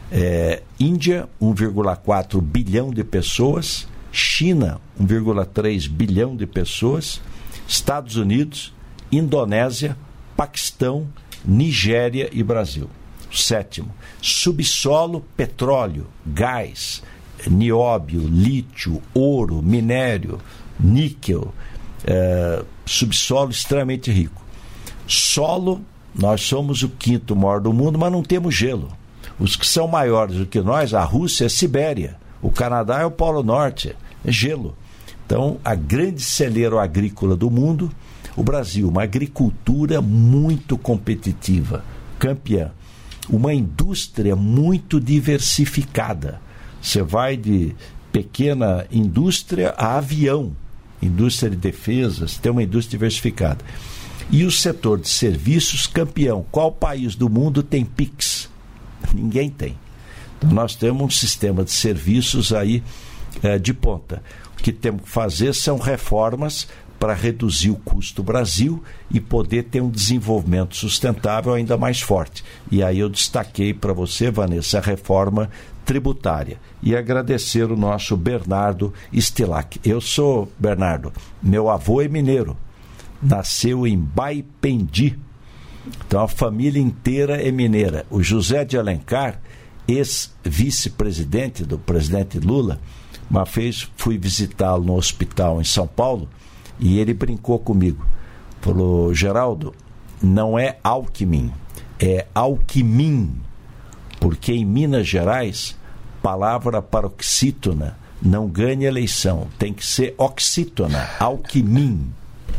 É, Índia, um vírgula quatro bilhão de pessoas, China, um vírgula três bilhão de pessoas, Estados Unidos, Indonésia, Paquistão, Nigéria e Brasil. Sétimo, subsolo, petróleo, gás, nióbio, lítio, ouro, minério, níquel, é, subsolo extremamente rico. Solo, nós somos o quinto maior do mundo, mas não temos gelo. Os que são maiores do que nós, a Rússia é Sibéria, o Canadá é o Polo Norte, é gelo. Então, a grande celeiro agrícola do mundo, o Brasil, uma agricultura muito competitiva, campeã, uma indústria muito diversificada. Você vai de pequena indústria a avião, indústria de defesa, você tem uma indústria diversificada. E o setor de serviços, campeão. Qual país do mundo tem Pix? Ninguém tem. Então, nós temos um sistema de serviços aí é, de ponta. O que temos que fazer são reformas para reduzir o custo do Brasil e poder ter um desenvolvimento sustentável ainda mais forte. E aí eu destaquei para você, Vanessa, a reforma tributária. E agradecer o nosso Bernardo Stilac. Eu sou, Bernardo, meu avô é mineiro. Nasceu em Baipendi. Então a família inteira é mineira. O José de Alencar, ex-vice-presidente do presidente Lula, uma vez fui visitá-lo no hospital em São Paulo e ele brincou comigo. Falou: Geraldo, não é Alckmin, é Alckmin, porque em Minas Gerais, palavra paroxítona não ganha eleição, tem que ser oxítona, Alckmin.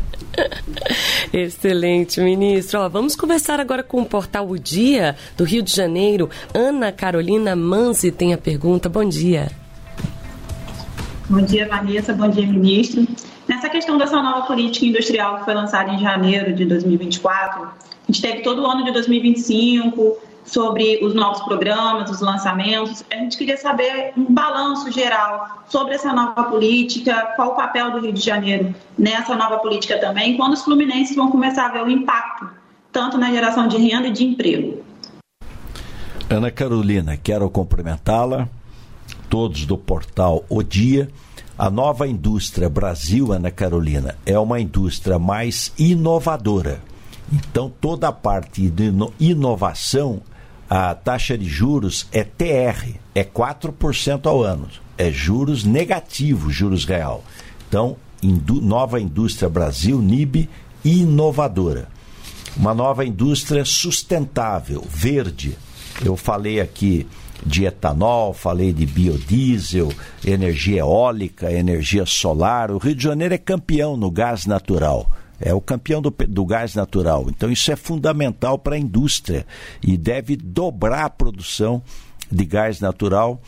Excelente, ministro. Ó, vamos conversar agora com o portal O Dia do Rio de Janeiro. Ana Carolina Manzi tem a pergunta. Bom dia. Bom dia, Vanessa. Bom dia, ministro. Nessa questão dessa nova política industrial que foi lançada em janeiro de dois mil e vinte e quatro, a gente teve todo o ano de dois mil e vinte e cinco sobre os novos programas, os lançamentos. A gente queria saber um balanço geral sobre essa nova política, qual o papel do Rio de Janeiro nessa nova política também, quando os fluminenses vão começar a ver o impacto, tanto na geração de renda e de emprego. Ana Carolina, quero cumprimentá-la, todos do portal O Dia. A nova indústria Brasil, Ana Carolina, é uma indústria mais inovadora. Então, toda a parte de inovação a taxa de juros é T R, é quatro por cento ao ano, é juros negativos, juros real. Então, indú- nova indústria Brasil, N I B, inovadora. Uma nova indústria sustentável, verde. Eu falei aqui de etanol, falei de biodiesel, energia eólica, energia solar. O Rio de Janeiro é campeão no gás natural. É o campeão do, do gás natural. Então isso é fundamental para a indústria e deve dobrar a produção de gás natural,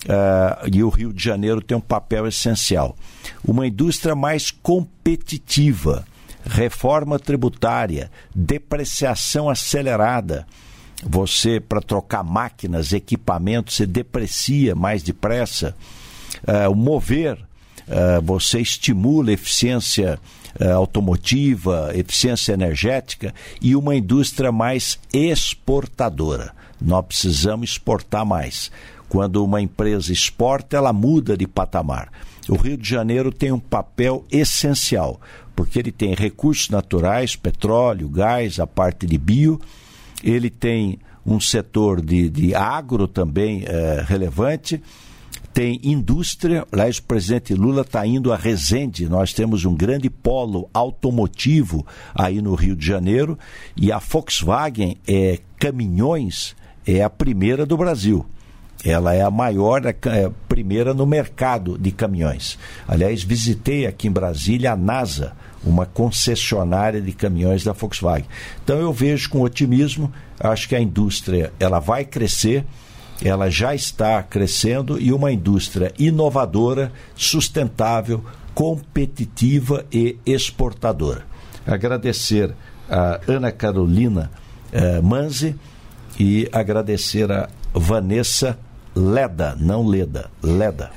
uh, e o Rio de Janeiro tem um papel essencial. Uma indústria mais competitiva, reforma tributária, depreciação acelerada. Você, para trocar máquinas, equipamentos, você deprecia mais depressa. Uh, o mover, uh, você estimula a eficiência uh, automotiva, eficiência energética e uma indústria mais exportadora. Nós precisamos exportar mais. Quando uma empresa exporta, ela muda de patamar. O Rio de Janeiro tem um papel essencial, porque ele tem recursos naturais, petróleo, gás, a parte de bio. Ele tem um setor de, de agro também é, relevante, tem indústria. Aliás, o presidente Lula está indo a Resende, nós temos um grande polo automotivo aí no Rio de Janeiro, e a Volkswagen é caminhões, é a primeira do Brasil. Ela é a maior, é a primeira no mercado de caminhões. Aliás, visitei aqui em Brasília a NASA, uma concessionária de caminhões da Volkswagen. Então eu vejo com otimismo, acho que a indústria ela vai crescer, ela já está crescendo, e uma indústria inovadora, sustentável, competitiva e exportadora. Agradecer a Ana Carolina eh, Manzi e agradecer a Vanessa Leda, não Leda, Leda.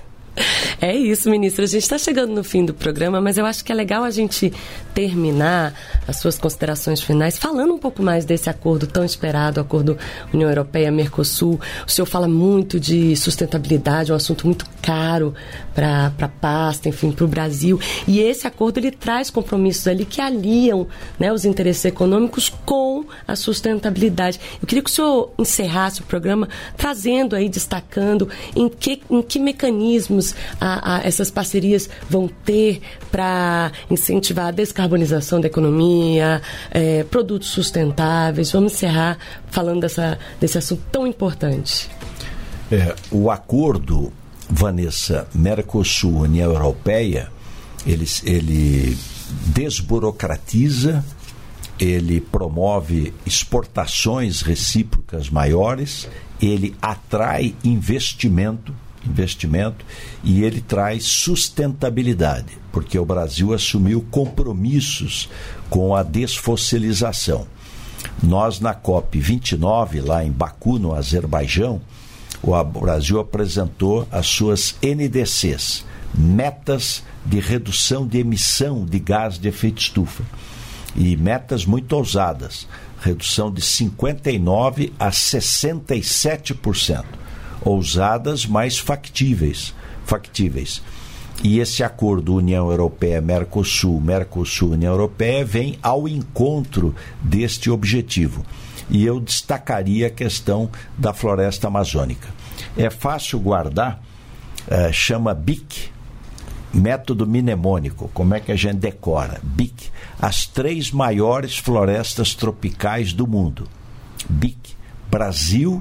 É isso, ministro. A gente está chegando no fim do programa, mas eu acho que é legal a gente terminar as suas considerações finais falando um pouco mais desse acordo tão esperado, o acordo União Europeia-Mercosul. O senhor fala muito de sustentabilidade, um assunto muito caro para a pasta, enfim, para o Brasil. E esse acordo, ele traz compromissos ali que aliam, né, os interesses econômicos com a sustentabilidade. Eu queria que o senhor encerrasse o programa trazendo aí, destacando em que, em que mecanismos A, a, essas parcerias vão ter para incentivar a descarbonização da economia, é, produtos sustentáveis. Vamos encerrar falando dessa, desse assunto tão importante. É, o acordo, Vanessa, Mercosul-União Europeia, ele, ele desburocratiza, ele promove exportações recíprocas maiores, ele atrai investimento, investimento e ele traz sustentabilidade, porque o Brasil assumiu compromissos com a desfossilização. Nós, na COP vinte e nove, lá em Baku, no Azerbaijão, o Brasil apresentou as suas N D Cs, metas de redução de emissão de gás de efeito estufa, e metas muito ousadas, redução de cinquenta e nove por cento a sessenta e sete por cento. Ousadas, mas factíveis, factíveis. E esse acordo União Europeia-Mercosul, Mercosul-União Europeia, vem ao encontro deste objetivo. E eu destacaria a questão da floresta amazônica. É fácil guardar, uh, chama B I C, método mnemônico. Como é que a gente decora? B I C, as três maiores florestas tropicais do mundo. B I C, Brasil,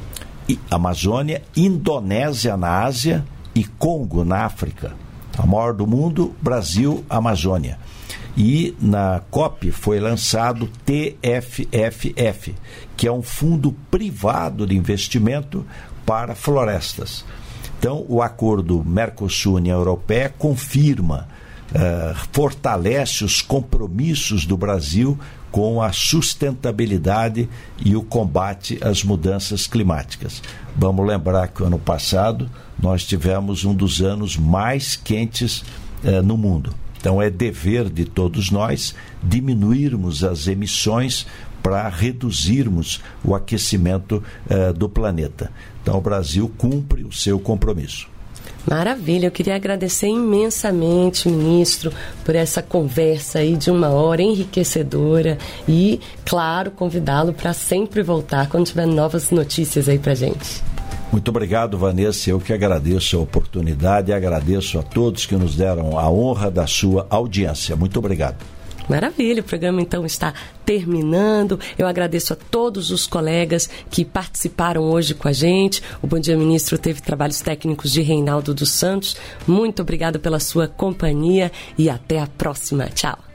Amazônia, Indonésia na Ásia e Congo na África. A maior do mundo, Brasil, Amazônia. E na COP foi lançado T F F F, que é um fundo privado de investimento para florestas. Então, o acordo Mercosul-União Europeia confirma, uh, fortalece os compromissos do Brasil com a sustentabilidade e o combate às mudanças climáticas. Vamos lembrar que o ano passado nós tivemos um dos anos mais quentes eh, no mundo. Então é dever de todos nós diminuirmos as emissões para reduzirmos o aquecimento eh, do planeta. Então o Brasil cumpre o seu compromisso. Maravilha, eu queria agradecer imensamente, ministro, por essa conversa aí de uma hora enriquecedora e, claro, convidá-lo para sempre voltar quando tiver novas notícias aí pra gente. Muito obrigado, Vanessa. Eu que agradeço a oportunidade e agradeço a todos que nos deram a honra da sua audiência. Muito obrigado. Maravilha, o programa então está terminando. Eu agradeço a todos os colegas que participaram hoje com a gente. O Bom Dia Ministro teve trabalhos técnicos de Reinaldo dos Santos. Muito obrigado pela sua companhia e até a próxima. Tchau.